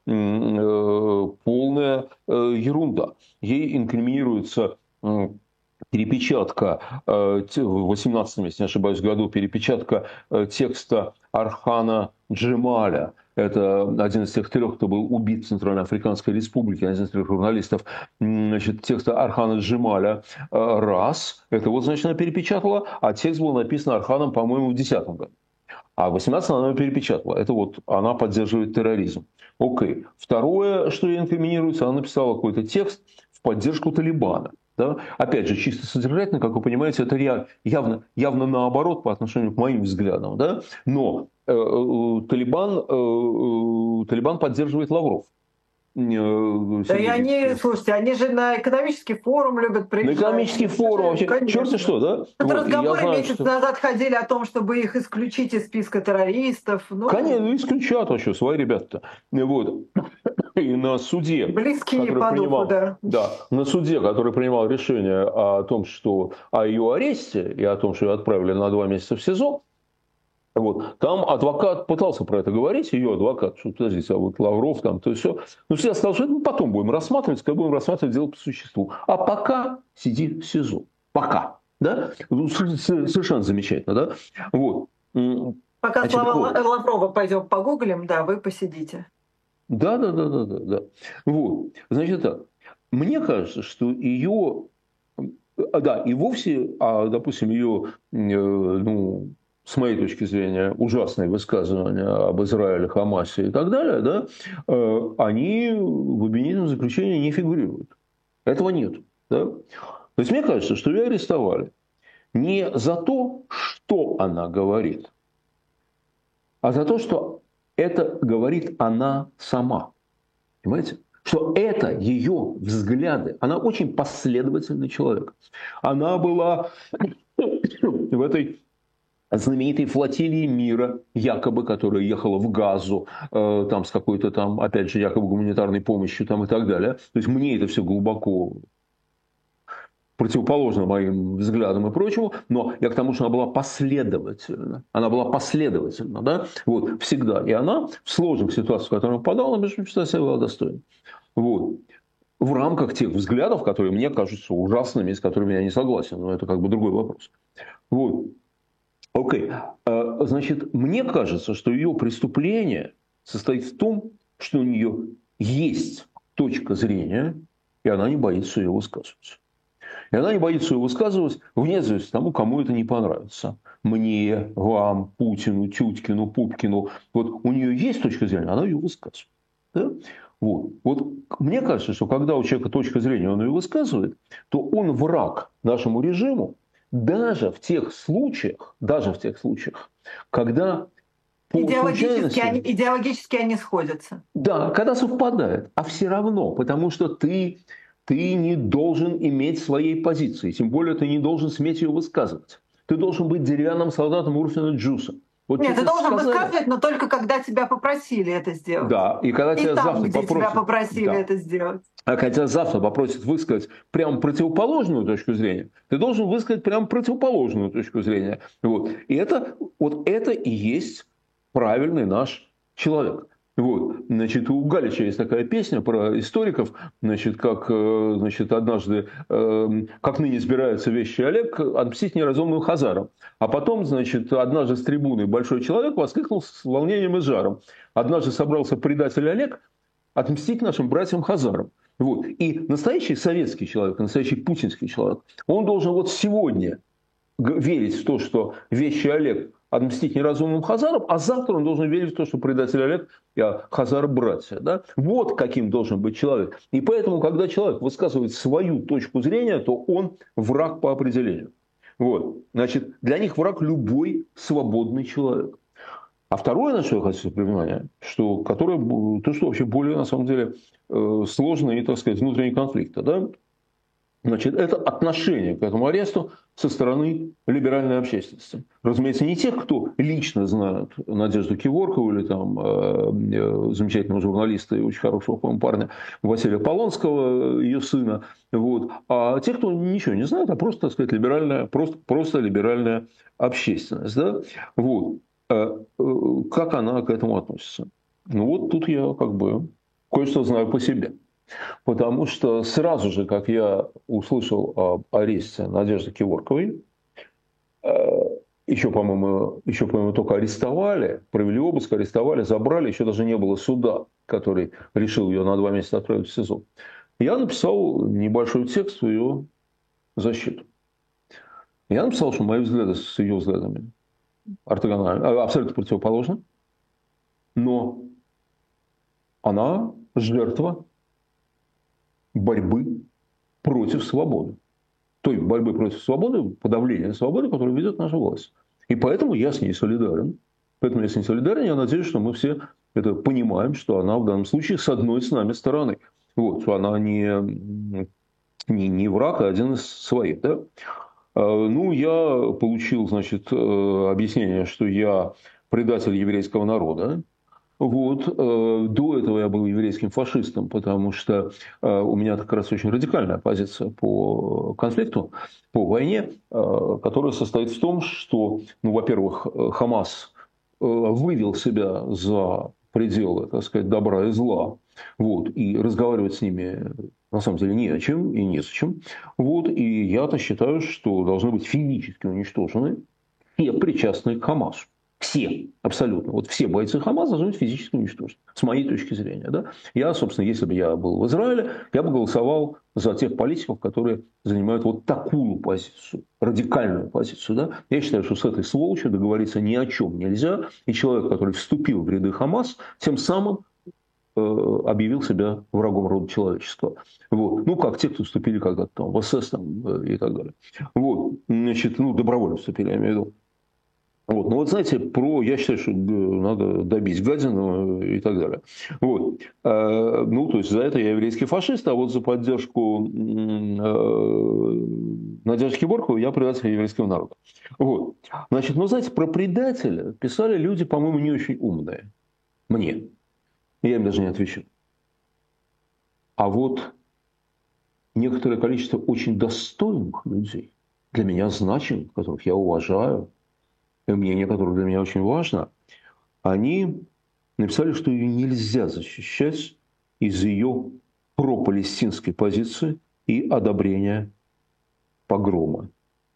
S2: э, полная э, ерунда. Ей инкриминируется э, перепечатка э, в восемнадцатом, если не ошибаюсь, году, перепечатка э, текста Архана Джемаля. это один из тех трех, кто был убит в Центральноафриканской республике, один из трех журналистов, значит, текста Архана Джемаля, раз, это вот, значит, она перепечатала, а текст был написан Арханом, по-моему, в две тысячи десятом году. А в две тысячи восемнадцатом она его перепечатала. Это вот она поддерживает терроризм. Окей. Второе, что ей инкриминируется, она написала какой-то текст в поддержку Талибана. Да? Опять же, чисто содержательно, как вы понимаете, это явно, явно наоборот по отношению к моим взглядам. Да? Но э, э, Талибан, э, э, Талибан поддерживает Лавров.
S1: Да и они, слушайте, они же на экономический форум любят приезжать.
S2: На экономический форум вообще. Черт что, да?
S1: Вот
S2: вот,
S1: разговоры
S2: знаю,
S1: месяц
S2: что...
S1: назад ходили о том, чтобы их исключить из списка террористов. Ну...
S2: Конечно, ну исключат вообще, свои ребята-то. Вот. И на суде,
S1: близкие
S2: который
S1: по
S2: принимал,
S1: духу, да.
S2: Да, на суде, который принимал решение о том, что о ее аресте и о том, что ее отправили на два месяца в СИЗО, вот, там адвокат пытался про это говорить, ее адвокат, что подождите, а вот Лавров там, то все. Но всегда сказал, что это мы потом будем рассматривать, когда будем рассматривать дело по существу. А пока сиди в СИЗО. Пока. Да? Совершенно замечательно, да? Вот.
S1: Пока Значит, слова вот. Лаврова пойдем погуглим, да, вы посидите.
S2: Да, да, да, да, да, да. Вот. Значит так. Мне кажется, что ее, да, и вовсе, а, допустим, ее, ну, с моей точки зрения, ужасные высказывания об Израиле, Хамасе и так далее, да, они в обвинительном заключении не фигурируют. Этого нет. Да? То есть мне кажется, что ее арестовали не за то, что она говорит, а за то, что это говорит она сама. Понимаете? Что это ее взгляды. Она очень последовательный человек. Она была в этой знаменитой флотилии мира, якобы, которая ехала в Газу, э, там с какой-то там, опять же, якобы гуманитарной помощью там, и так далее. То есть мне это все глубоко противоположно моим взглядам и прочему, но я к тому, что она была последовательна. Она была последовательна, да, вот, всегда. И она в сложных ситуациях, в которые попадала, она, между прочим, себя была достойна. Вот. В рамках тех взглядов, которые мне кажутся ужасными, с которыми я не согласен. Но это как бы другой вопрос. Вот. Окей. Значит, мне кажется, что ее преступление состоит в том, что у нее есть точка зрения, и она не боится ее высказывать. И она не боится ее высказывать вне зависимости от того, кому это не понравится. Мне, вам, Путину, Тюткину, Пупкину. Вот у нее есть точка зрения, она ее высказывает. Да? Вот. Вот мне кажется, что когда у человека точка зрения, он ее высказывает, то он враг нашему режиму даже в тех случаях, даже в тех случаях, когда
S1: идеологически они, идеологически они сходятся.
S2: Да, когда совпадает. А все равно, потому что ты... Ты не должен иметь своей позиции, тем более ты не должен сметь ее высказывать. Ты должен быть деревянным солдатом Урфина Джуса. Вот
S1: Нет, ты должен сказали... высказывать, но только когда тебя попросили это сделать.
S2: Да, и когда
S1: и
S2: тебя
S1: там,
S2: завтра
S1: где
S2: попросят...
S1: тебя попросили да. это сделать.
S2: А когда тебя завтра попросят высказать прямо противоположную точку зрения, ты должен высказать прямо противоположную точку зрения. Вот. И это, вот это и есть правильный наш человек. Вот. Значит, у Галича есть такая песня про историков, значит, как значит, однажды, как ныне избирается вещий Олег, отмстить неразумным хазарам. А потом, значит, однажды с трибуны большой человек воскликнул с волнением и жаром. Однажды собрался предатель Олег отмстить нашим братьям хазарам. Вот. И настоящий советский человек, настоящий путинский человек, он должен вот сегодня верить в то, что вещий Олег отмстить неразумным хазарам, а завтра он должен верить в то, что предатель Олег и хазар братья. Да? Вот каким должен быть человек. И поэтому, когда человек высказывает свою точку зрения, то он враг по определению. Вот. Значит, для них враг любой свободный человек. А второе, на что я хочу обратить внимание, что, которое, то, что вообще более, на самом деле, сложные, так сказать, внутренние конфликты. Да? Значит, это отношение к этому аресту со стороны либеральной общественности. Разумеется, не тех, кто лично знает Надежду Киворкову или там, э, замечательного журналиста и очень хорошего, по-моему, парня Василия Полонского, ее сына, вот, а тех, кто ничего не знает, а просто, так сказать, либеральная, просто, просто либеральная общественность. Да? Вот. Э, э, как она к этому относится? Ну вот тут я как бы кое-что знаю по себе. Потому что сразу же, как я услышал об аресте Надежды Киворковой, Еще, по-моему, еще, по-моему, только арестовали, провели обыск, арестовали, забрали, еще даже не было суда, который решил ее на два месяца отправить в СИЗО. Я написал небольшой текст в ее защиту. Я написал, что мои взгляды с ее взглядами ортогональны, абсолютно противоположны, но она жертва борьбы против свободы. Той борьбы против свободы, подавления свободы, которую ведет наша власть. И поэтому я с ней солидарен. Поэтому я с ней солидарен. Я надеюсь, что мы все это понимаем, что она в данном случае с одной с нами стороны. Вот, что она не, не, не враг, а один из своих. Да? Ну, я получил, значит, объяснение, что я предатель еврейского народа. Вот. До этого я был еврейским фашистом, потому что у меня как раз очень радикальная позиция по конфликту, по войне, которая состоит в том, что, ну, во-первых, Хамас вывел себя за пределы, так сказать, добра и зла, вот, и разговаривать с ними на самом деле не о чем и не с чем. Вот, и я-то считаю, что должны быть физически уничтожены все причастные к Хамасу. Все, абсолютно. Вот все бойцы Хамаса должны быть физически уничтожены, с моей точки зрения. Да? Я, собственно, если бы я был в Израиле, я бы голосовал за тех политиков, которые занимают вот такую позицию, радикальную позицию. Да? Я считаю, что с этой сволочью договориться ни о чем нельзя. И человек, который вступил в ряды Хамас, тем самым э, объявил себя врагом рода человеческого. Вот. Ну, как те, кто вступили когда-то там в СС там, и так далее. Вот. Значит, ну, добровольно вступили, я имею в виду. Вот. Ну вот знаете, про, я считаю, что надо добить гадину и так далее. Вот. Ну, то есть за это я еврейский фашист, а вот за поддержку Надежды Киборковой я предатель еврейского народа. Вот. Значит, ну знаете, про предателя писали люди, по-моему, не очень умные. Мне. Я им даже не отвечу. А вот некоторое количество очень достойных людей, для меня значимых, которых я уважаю, мнение, которое для меня очень важно, они написали, что ее нельзя защищать из ее пропалестинской позиции и одобрения погрома.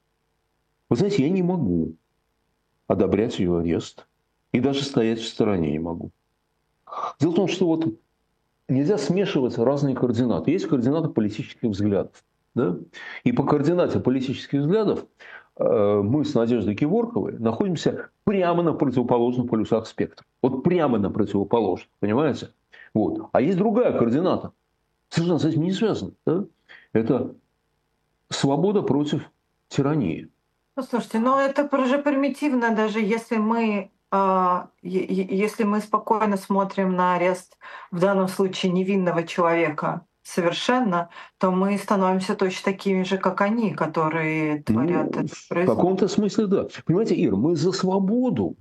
S2: Вы знаете, я не могу одобрять ее арест и даже стоять в стороне не могу. Дело в том, что вот нельзя смешивать разные координаты. Есть координаты политических взглядов. Да? И по координате политических взглядов мы с Надеждой Киворковой находимся прямо на противоположных полюсах спектра. Вот прямо на противоположных, понимаете? Вот. А есть другая координата, совершенно с этим не связана. Да? Это свобода против тирании.
S1: Ну, слушайте, ну это уже примитивно, даже если мы, э, если мы спокойно смотрим на арест в данном случае невинного человека совершенно, то мы становимся точно такими же, как они, которые творят
S2: Ну,
S1: этот
S2: в
S1: произвол.
S2: каком-то смысле, да. Понимаете, Ира, мы за свободу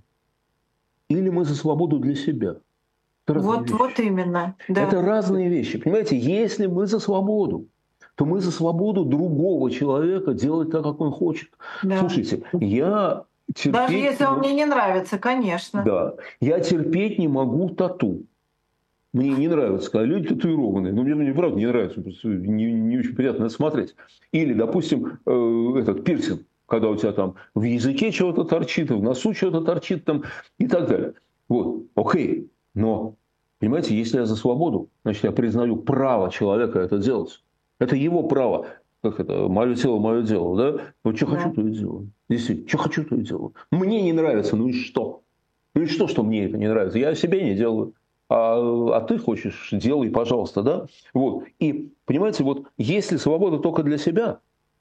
S2: или мы за свободу для себя? Это разные
S1: Вот,
S2: вещи.
S1: вот именно. Да.
S2: Это разные вещи. Понимаете, если мы за свободу, то мы за свободу другого человека делать так, как он хочет.
S1: Да.
S2: Слушайте, я терпеть...
S1: Даже если он мне не нравится, конечно.
S2: Да. Я терпеть не могу тату. Мне не нравится, когда люди татуированные. Ну, мне, мне правда не нравится. Не, не очень приятно смотреть. Или, допустим, э, этот пирсинг, когда у тебя там в языке чего-то торчит, в носу чего-то торчит там, и так далее. Вот, окей. Но, понимаете, если я за свободу, значит, я признаю право человека это делать. Это его право. Как это? Мое тело, мое дело. Да? Вот что да. хочу, то и делаю. Действительно, что хочу, то и делаю. Мне не нравится, ну и что? Ну и что, что мне это не нравится? Я себе не делаю. А, а ты хочешь, делай, пожалуйста, да? Вот. И, понимаете, вот если свобода только для себя,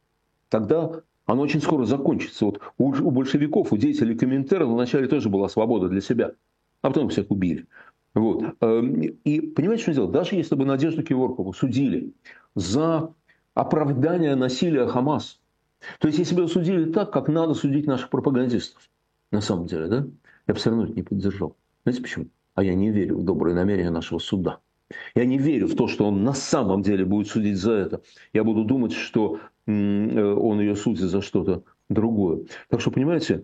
S2: тогда она очень скоро закончится. Вот у, у большевиков, у деятелей Коминтерна вначале тоже была свобода для себя, а потом всех убили. Вот. И понимаете, что дело? Даже если бы Надежду Киворкову судили за оправдание насилия Хамас, то есть если бы ее судили так, как надо судить наших пропагандистов, на самом деле, да, я бы все равно это не поддержал. Знаете почему? А я не верю в добрые намерения нашего суда. Я не верю в то, что он на самом деле будет судить за это. Я буду думать, что он ее судит за что-то другое. Так что, понимаете,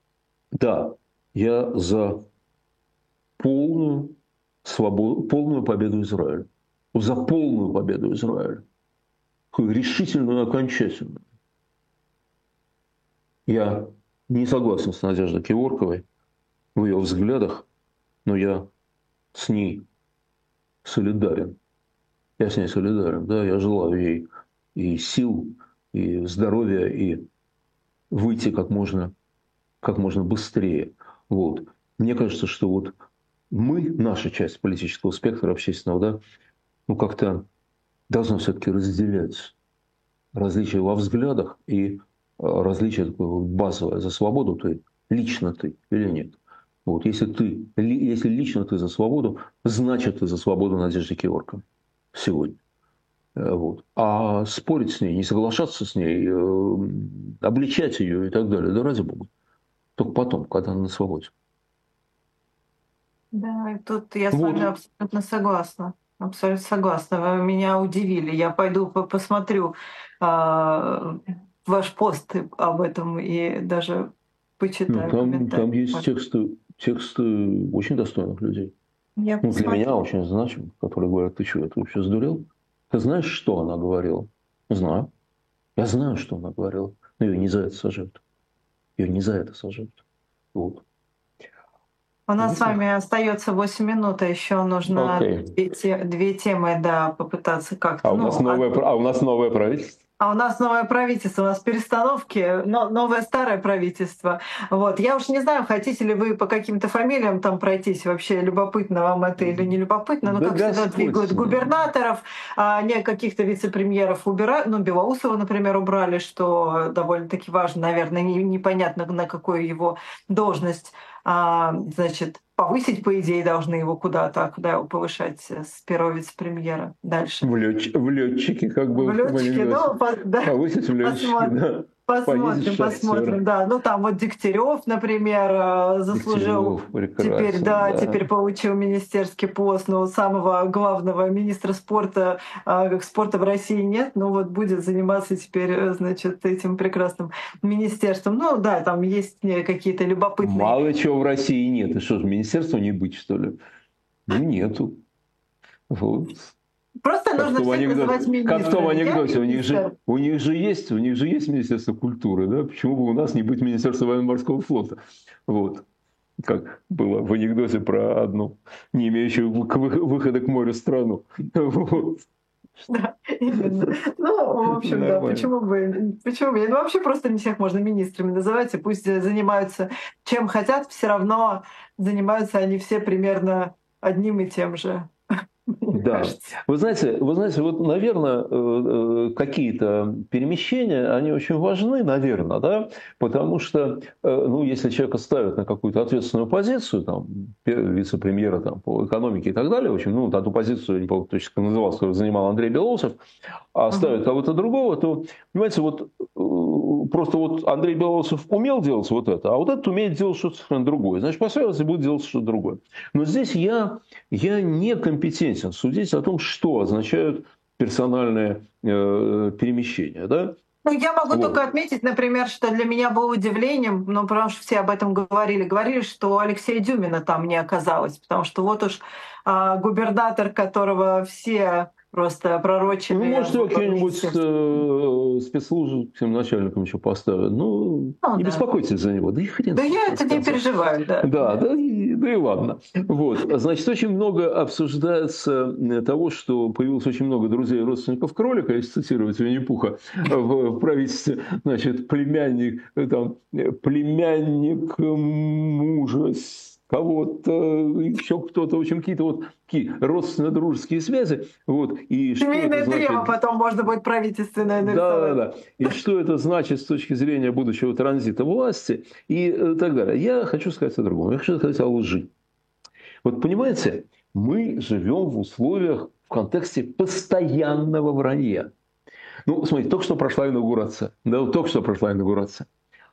S2: да, я за полную свободу, полную победу Израиля. За полную победу Израиля. Решительную, окончательную. Я не согласен с Надеждой Киворковой в ее взглядах, но я с ней солидарен. Я с ней солидарен, да, я желаю ей и сил, и здоровья, и выйти как можно, как можно быстрее. Вот. Мне кажется, что вот мы, наша часть политического спектра общественного, да, ну как-то должна все-таки разделять различия во взглядах и различие такое вот базовое. За свободу ты, лично ты или нет. Вот. Если, ты, если лично ты за свободу, значит ты за свободу Надежды Киворковой сегодня. Вот. А спорить с ней, не соглашаться с ней, э, обличать ее и так далее, да ради бога. Только потом, когда она на свободе.
S1: Да, и тут я с вами
S2: Вот.
S1: абсолютно согласна. Абсолютно согласна. Вы меня удивили. Я пойду по- посмотрю а, ваш пост об этом и даже
S2: Ну,
S1: почитаю
S2: там, там
S1: комментарий.
S2: есть тексты, тексты очень достойных людей.
S1: Я
S2: Ну, для меня
S1: посмотрю.
S2: очень значимых, которые говорят, ты что, ты вообще сдурел? Ты знаешь, что она говорила? Знаю. Я знаю, что она говорила. Но ее не за это сажают. Ее не за это сажают. Вот.
S1: У нас с
S2: Видите?
S1: вами остается восемь минут, а еще нужно
S2: Окей.
S1: две, те- две темы, да, попытаться
S2: А
S1: как-то.
S2: у нас
S1: Ну,
S2: новое, а у нас новое правительство.
S1: А у нас новое правительство, у нас перестановки, но новое старое правительство. Вот. Я уж не знаю, хотите ли вы по каким-то фамилиям там пройтись, вообще любопытно вам это или не любопытно, но,
S2: Да
S1: как всегда,
S2: Господь
S1: двигают
S2: с ним.
S1: губернаторов, а не каких-то вице-премьеров убирают, ну, Белоусова, например, убрали, что довольно-таки важно, наверное, не- непонятно, на какую его должность, а, значит, повысить, по идее, должны его куда-то, а куда его повышать с первого вице-премьера дальше.
S2: В, летч- в летчике, как
S1: В
S2: бы в
S1: летчике,
S2: анекдоте.
S1: ну, по- да,
S2: Повысить в летчике,
S1: посмотрим.
S2: да. Понизить в
S1: Посмотрим,
S2: шахтера.
S1: посмотрим, да. Ну там вот Дегтярев, например, э, заслужил
S2: Дегтярев
S1: теперь,
S2: прекрасен,
S1: да,
S2: да.
S1: теперь получил министерский пост, но самого главного министра спорта, а, как спорта в России нет, но вот будет заниматься теперь, э, значит, этим прекрасным министерством. Ну да, там есть э, какие-то любопытные.
S2: Мало чего в России нет. И что ж, министерства не быть, что ли? Ну, нету. Вот.
S1: Просто
S2: Как в
S1: нужно
S2: том
S1: всех называть
S2: анекдоте, как в том
S1: министрами. Я
S2: анекдоте, у них же,
S1: министр.
S2: у них же есть, у них же есть Министерство культуры, да? Почему бы у нас не быть Министерством военно-морского флота? Вот. Как было в анекдоте про одну, не имеющую к вы- выхода к морю страну. Вот.
S1: Да, именно. Ну, в общем, да,
S2: Нормально.
S1: почему бы, почему бы? Ну, вообще просто не всех можно министрами называть, и пусть э, занимаются чем хотят, все равно занимаются они все примерно одним и тем же, мне
S2: Да.
S1: кажется.
S2: Вы знаете, вы знаете, вот, наверное, э, э, какие-то перемещения, они очень важны, наверное, да, потому что, э, ну, если человека ставят на какую-то ответственную позицию, там, пе- вице-премьера там, по экономике и так далее, в общем, ну, эту позицию, я не помню точно, как назывался, которую занимал Андрей Белоусов, а ставят
S1: Мгм.
S2: кого-то другого, то, понимаете, вот э, просто вот Андрей Белоусов умел делать вот это, а вот этот умеет делать что-то совершенно другое. Значит, поставился и будет делать что-то другое. Но здесь я я не компетентен судить о том, что означают персональные э, перемещения. Да?
S1: Ну, я могу только
S2: Вот.
S1: отметить, например, что для меня было удивлением, ну, потому что все об этом говорили, говорили, что Алексея Дюмина там не оказалось, потому что вот уж а, губернатор, которого все просто
S2: Ну,
S1: пророчили
S2: может, его
S1: в
S2: каким-нибудь
S1: министерстве.
S2: э, спецслужбным начальником еще поставят. Ну,
S1: Ну
S2: не
S1: да.
S2: беспокойтесь за него. Да и хрен
S1: Да
S2: с ним, в
S1: я это
S2: конце
S1: не
S2: концов.
S1: переживаю, да.
S2: Да, да, и, да и ладно. Вот. Значит, очень много обсуждается э, того, что появилось очень много друзей и родственников кролика, если цитировать Винни-Пуха, в, в правительстве. Значит, племянник, э, там, э, племянник э, мужа с кого-то, еще кто-то, в общем, какие-то вот такие родственно-дружеские связи. Вот. И что это
S1: Семейное древо
S2: значит?
S1: потом можно будет правительственное
S2: Да, да,
S1: нарисовать.
S2: да. И что это значит с точки зрения будущего транзита власти и э, так далее. Я хочу сказать о другом. Я хочу сказать о лжи. Вот понимаете, мы живем в условиях в контексте постоянного вранья. Ну, смотрите, только что прошла инаугурация. Да, вот только что прошла инаугурация.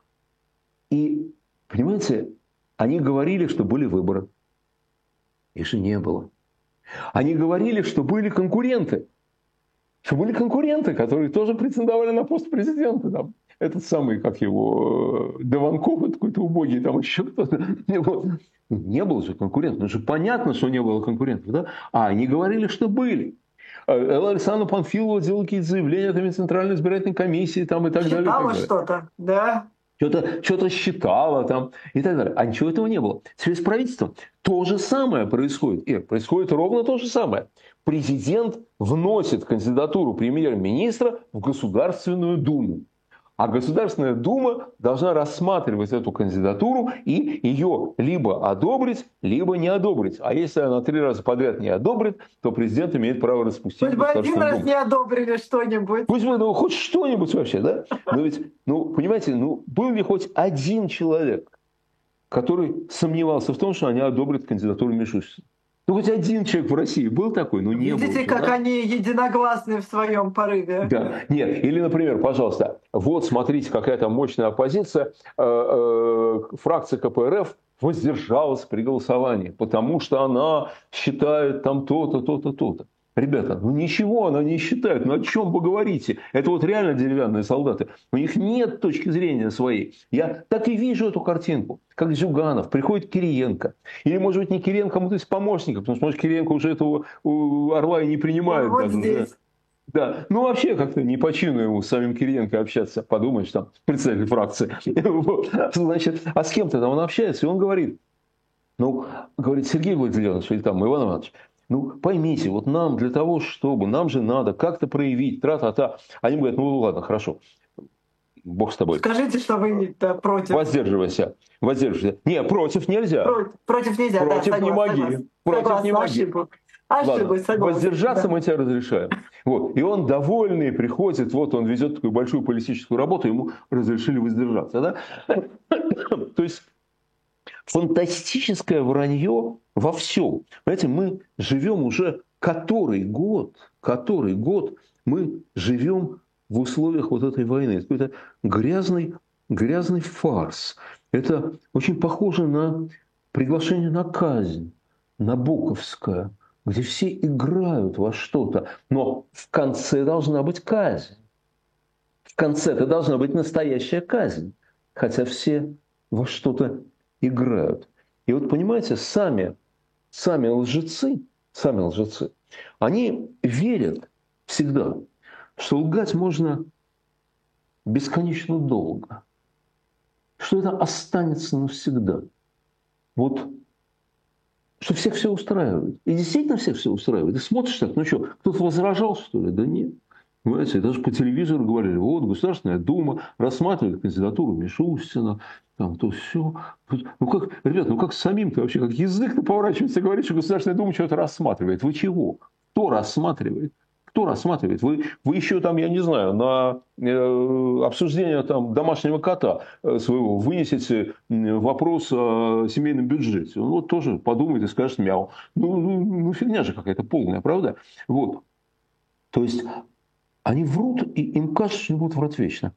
S2: И, понимаете, они говорили, что были выборы. Их же не было. Они говорили, что были конкуренты. Что были конкуренты, которые тоже претендовали на пост президента. Там, этот самый, как его, э, Дованков, какой-то убогий, там еще кто-то. Вот. Не было же конкурентов. Ну же понятно, что не было конкурентов. Да? А они говорили, что были. Элла Александровна Панфилова делала какие-то заявления там, Центральной избирательной комиссии там, и так далее. И так
S1: Читала
S2: далее.
S1: что-то, да.
S2: что-то что считала там и так далее. А ничего этого не было. Теперь с правительством то же самое происходит. И происходит ровно то же самое. Президент вносит кандидатуру премьер-министра в Государственную Думу. А Государственная Дума должна рассматривать эту кандидатуру и ее либо одобрить, либо не одобрить. А если она три раза подряд не одобрит, то президент имеет право распустить
S1: Хоть бы один
S2: Государственную
S1: раз
S2: Думу.
S1: не одобрили что-нибудь.
S2: Пусть бы, ну, хоть что-нибудь вообще, да? Но ведь, ну, понимаете, ну, был ли хоть один человек, который сомневался в том, что они одобрят кандидатуру Мишустина? Ну, хоть один человек в России был такой, но не был.
S1: Видите,
S2: же,
S1: как
S2: да?
S1: они единогласны в своем порыве.
S2: Да, нет. Или, например, пожалуйста, вот смотрите, какая там мощная оппозиция. Э, э, фракция ка пэ эр эф воздержалась при голосовании, потому что она считает там то-то, то-то, то-то. Ребята, ну ничего она не считает. Ну о чем вы говорите? Это вот реально деревянные солдаты. У них нет точки зрения своей. Я так и вижу эту картинку. Как Зюганов, приходит Кириенко. Или, может быть, не Кириенко, кому-то из помощников. Потому что, может, Кириенко уже этого у, орла и не принимает.
S1: Вот
S2: даже,
S1: здесь.
S2: да, ну вообще как-то не по чину ему с самим Кириенко общаться, подумаешь, там, председатель фракции. Вот. Значит, а с кем-то там он общается, и он говорит, ну, говорит, Сергей Владимирович, или там Иван Иванович, ну, поймите, вот нам для того, чтобы, нам же надо как-то проявить, тра-та-та. Они говорят, ну, ладно, хорошо, бог с тобой.
S1: Скажите, что вы против.
S2: Воздерживайся, воздерживайся. Не, против нельзя.
S1: Против, против нельзя,
S2: против
S1: да,
S2: не
S1: согласна,
S2: моги.
S1: согласна.
S2: Против
S1: Согласна,
S2: не моги.
S1: ошиблась. Ошиблась, согласна.
S2: Воздержаться
S1: да.
S2: мы тебя разрешаем. Вот. И он довольный приходит, вот он ведет такую большую политическую работу, ему разрешили воздержаться. Да? То есть фантастическое вранье во всем. Понимаете, мы живем уже который год, который год мы живем в условиях вот этой войны. Это какой-то грязный, грязный фарс. Это очень похоже на приглашение на казнь, набоковское, где все играют во что-то, но в конце должна быть казнь. В конце это должна быть настоящая казнь, хотя все во что-то играют. И вот понимаете, сами, сами лжецы, сами лжецы, они верят всегда, что лгать можно бесконечно долго, что это останется навсегда. Вот, что всех все устраивает. И действительно всех все устраивает. И смотришь так, ну что, кто-то возражал, что ли? Да нет. Понимаете, даже по телевизору говорили, вот Государственная Дума рассматривает кандидатуру Мишустина, там то все. Ну как, ребят, ну как самим-то вообще, как язык-то поворачивается, говорит, что Государственная Дума что-то рассматривает. Вы чего? Кто рассматривает? Кто рассматривает? Вы, вы еще там, я не знаю, на э, обсуждение там, домашнего кота своего вынесете вопрос о семейном бюджете. Он вот тоже подумает и скажет мяу. Ну, ну, ну фигня же какая-то полная, правда? Вот. То есть они врут, и им кажется, что они будут врать вечно.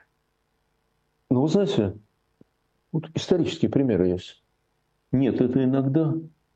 S2: Но вы знаете, вот исторические примеры есть. Нет, это иногда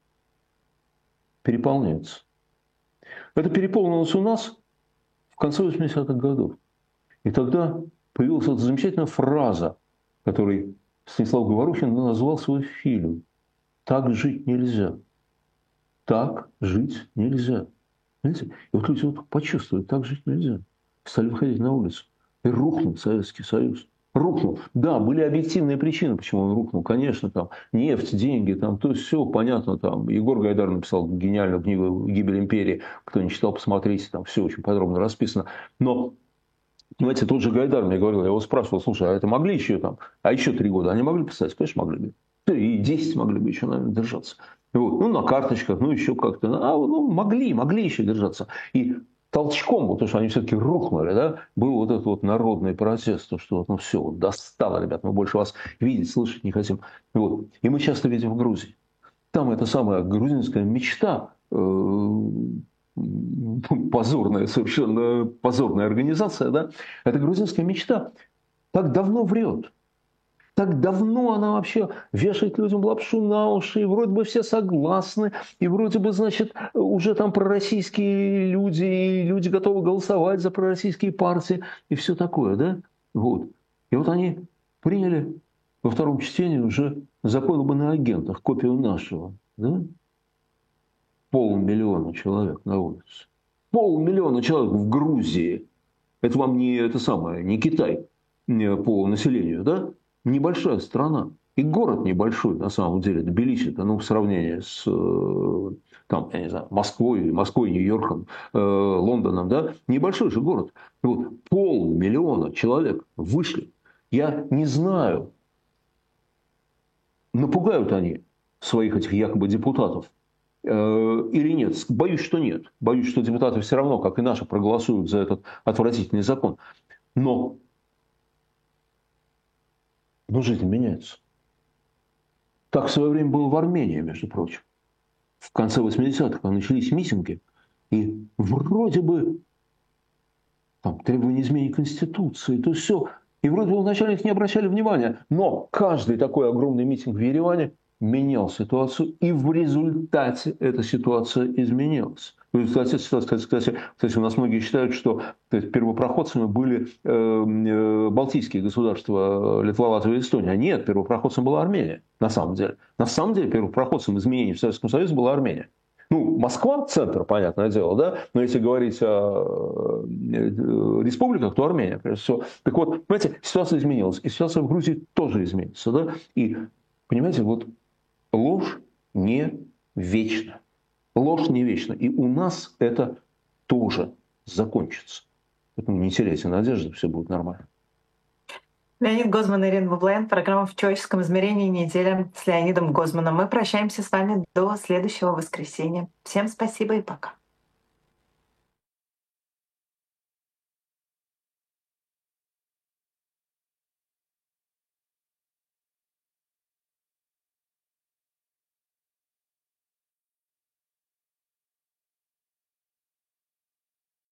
S2: переполняется. Это переполнилось у нас в конце восьмидесятых годов. И тогда появилась эта замечательная фраза, которой Станислав Говорухин назвал свой фильм. «Так жить нельзя». Так жить нельзя. Понимаете? И вот люди вот почувствовали, так жить нельзя. Стали выходить на улицу. И рухнул Советский Союз. Рухнул. Да, были объективные причины, почему он рухнул. Конечно, там нефть, деньги, там то есть все понятно. Там Егор Гайдар написал гениальную книгу «Гибель империи». Кто не читал, посмотрите, там все очень подробно расписано. Но, понимаете, тот же Гайдар мне говорил, я его спрашивал, слушай, а это могли еще там, а еще три года они могли писать? Конечно, могли бы. И десять могли бы еще, наверное, держаться. Вот. Ну, на карточках, ну, еще как-то. А, ну, могли, могли еще держаться. И толчком, потому что они все-таки рухнули, да, был вот этот вот народный протест, что ну все, вот достало, ребят, мы больше вас видеть, слышать не хотим. Вот. И мы часто видим в Грузии. Там эта самая грузинская мечта, э, позорная, совершенно позорная организация, да, эта грузинская мечта так давно врет. Так давно она вообще вешает людям лапшу на уши, и вроде бы все согласны, и вроде бы, значит, уже там пророссийские люди, и люди готовы голосовать за пророссийские партии, и все такое, да? Вот. И вот они приняли во втором чтении уже закон об иноагентах, копию нашего, да? Полмиллиона человек на улице. Полмиллиона человек в Грузии. Это вам не это самое, не Китай по населению, да? небольшая страна. И город небольшой, на самом деле, Тбилиси, да, ну, в сравнении с, э, там, я не знаю, Москвой, Москвой, Нью-Йорком, э, Лондоном, да, небольшой же город. Вот, полмиллиона человек вышли. Я не знаю, напугают они своих этих якобы депутатов э, или нет. Боюсь, что нет. Боюсь, что депутаты все равно, как и наши, проголосуют за этот отвратительный закон. Но, но жизнь меняется. Так в свое время было в Армении, между прочим. В конце восьмидесятых начались митинги, и вроде бы там требования изменения Конституции, то все. И вроде бы вначале их не обращали внимания. Но каждый такой огромный митинг в Ереване менял ситуацию, и в результате эта ситуация изменилась. В результате ситуации, кстати, кстати, у нас многие считают, что то есть, первопроходцами были э, э, балтийские государства, Литва, Латвия и Эстония. А нет, первопроходцем была Армения, на самом деле. На самом деле первопроходцем изменений в Советском Союзе была Армения. Ну, Москва – центр, понятное дело, да, но если говорить о республиках, то Армения, прежде всего. Так вот, понимаете, ситуация изменилась, и ситуация в Грузии тоже изменится, да, и, понимаете, вот ложь не вечна, ложь не вечна, и у нас это тоже закончится. Поэтому не теряйте надежды, все будет нормально.
S1: Леонид Гозман и Ирина Баблоян. Программа «В человеческом измерении. Неделя» с Леонидом Гозманом. Мы прощаемся с вами до следующего воскресенья. Всем спасибо и пока.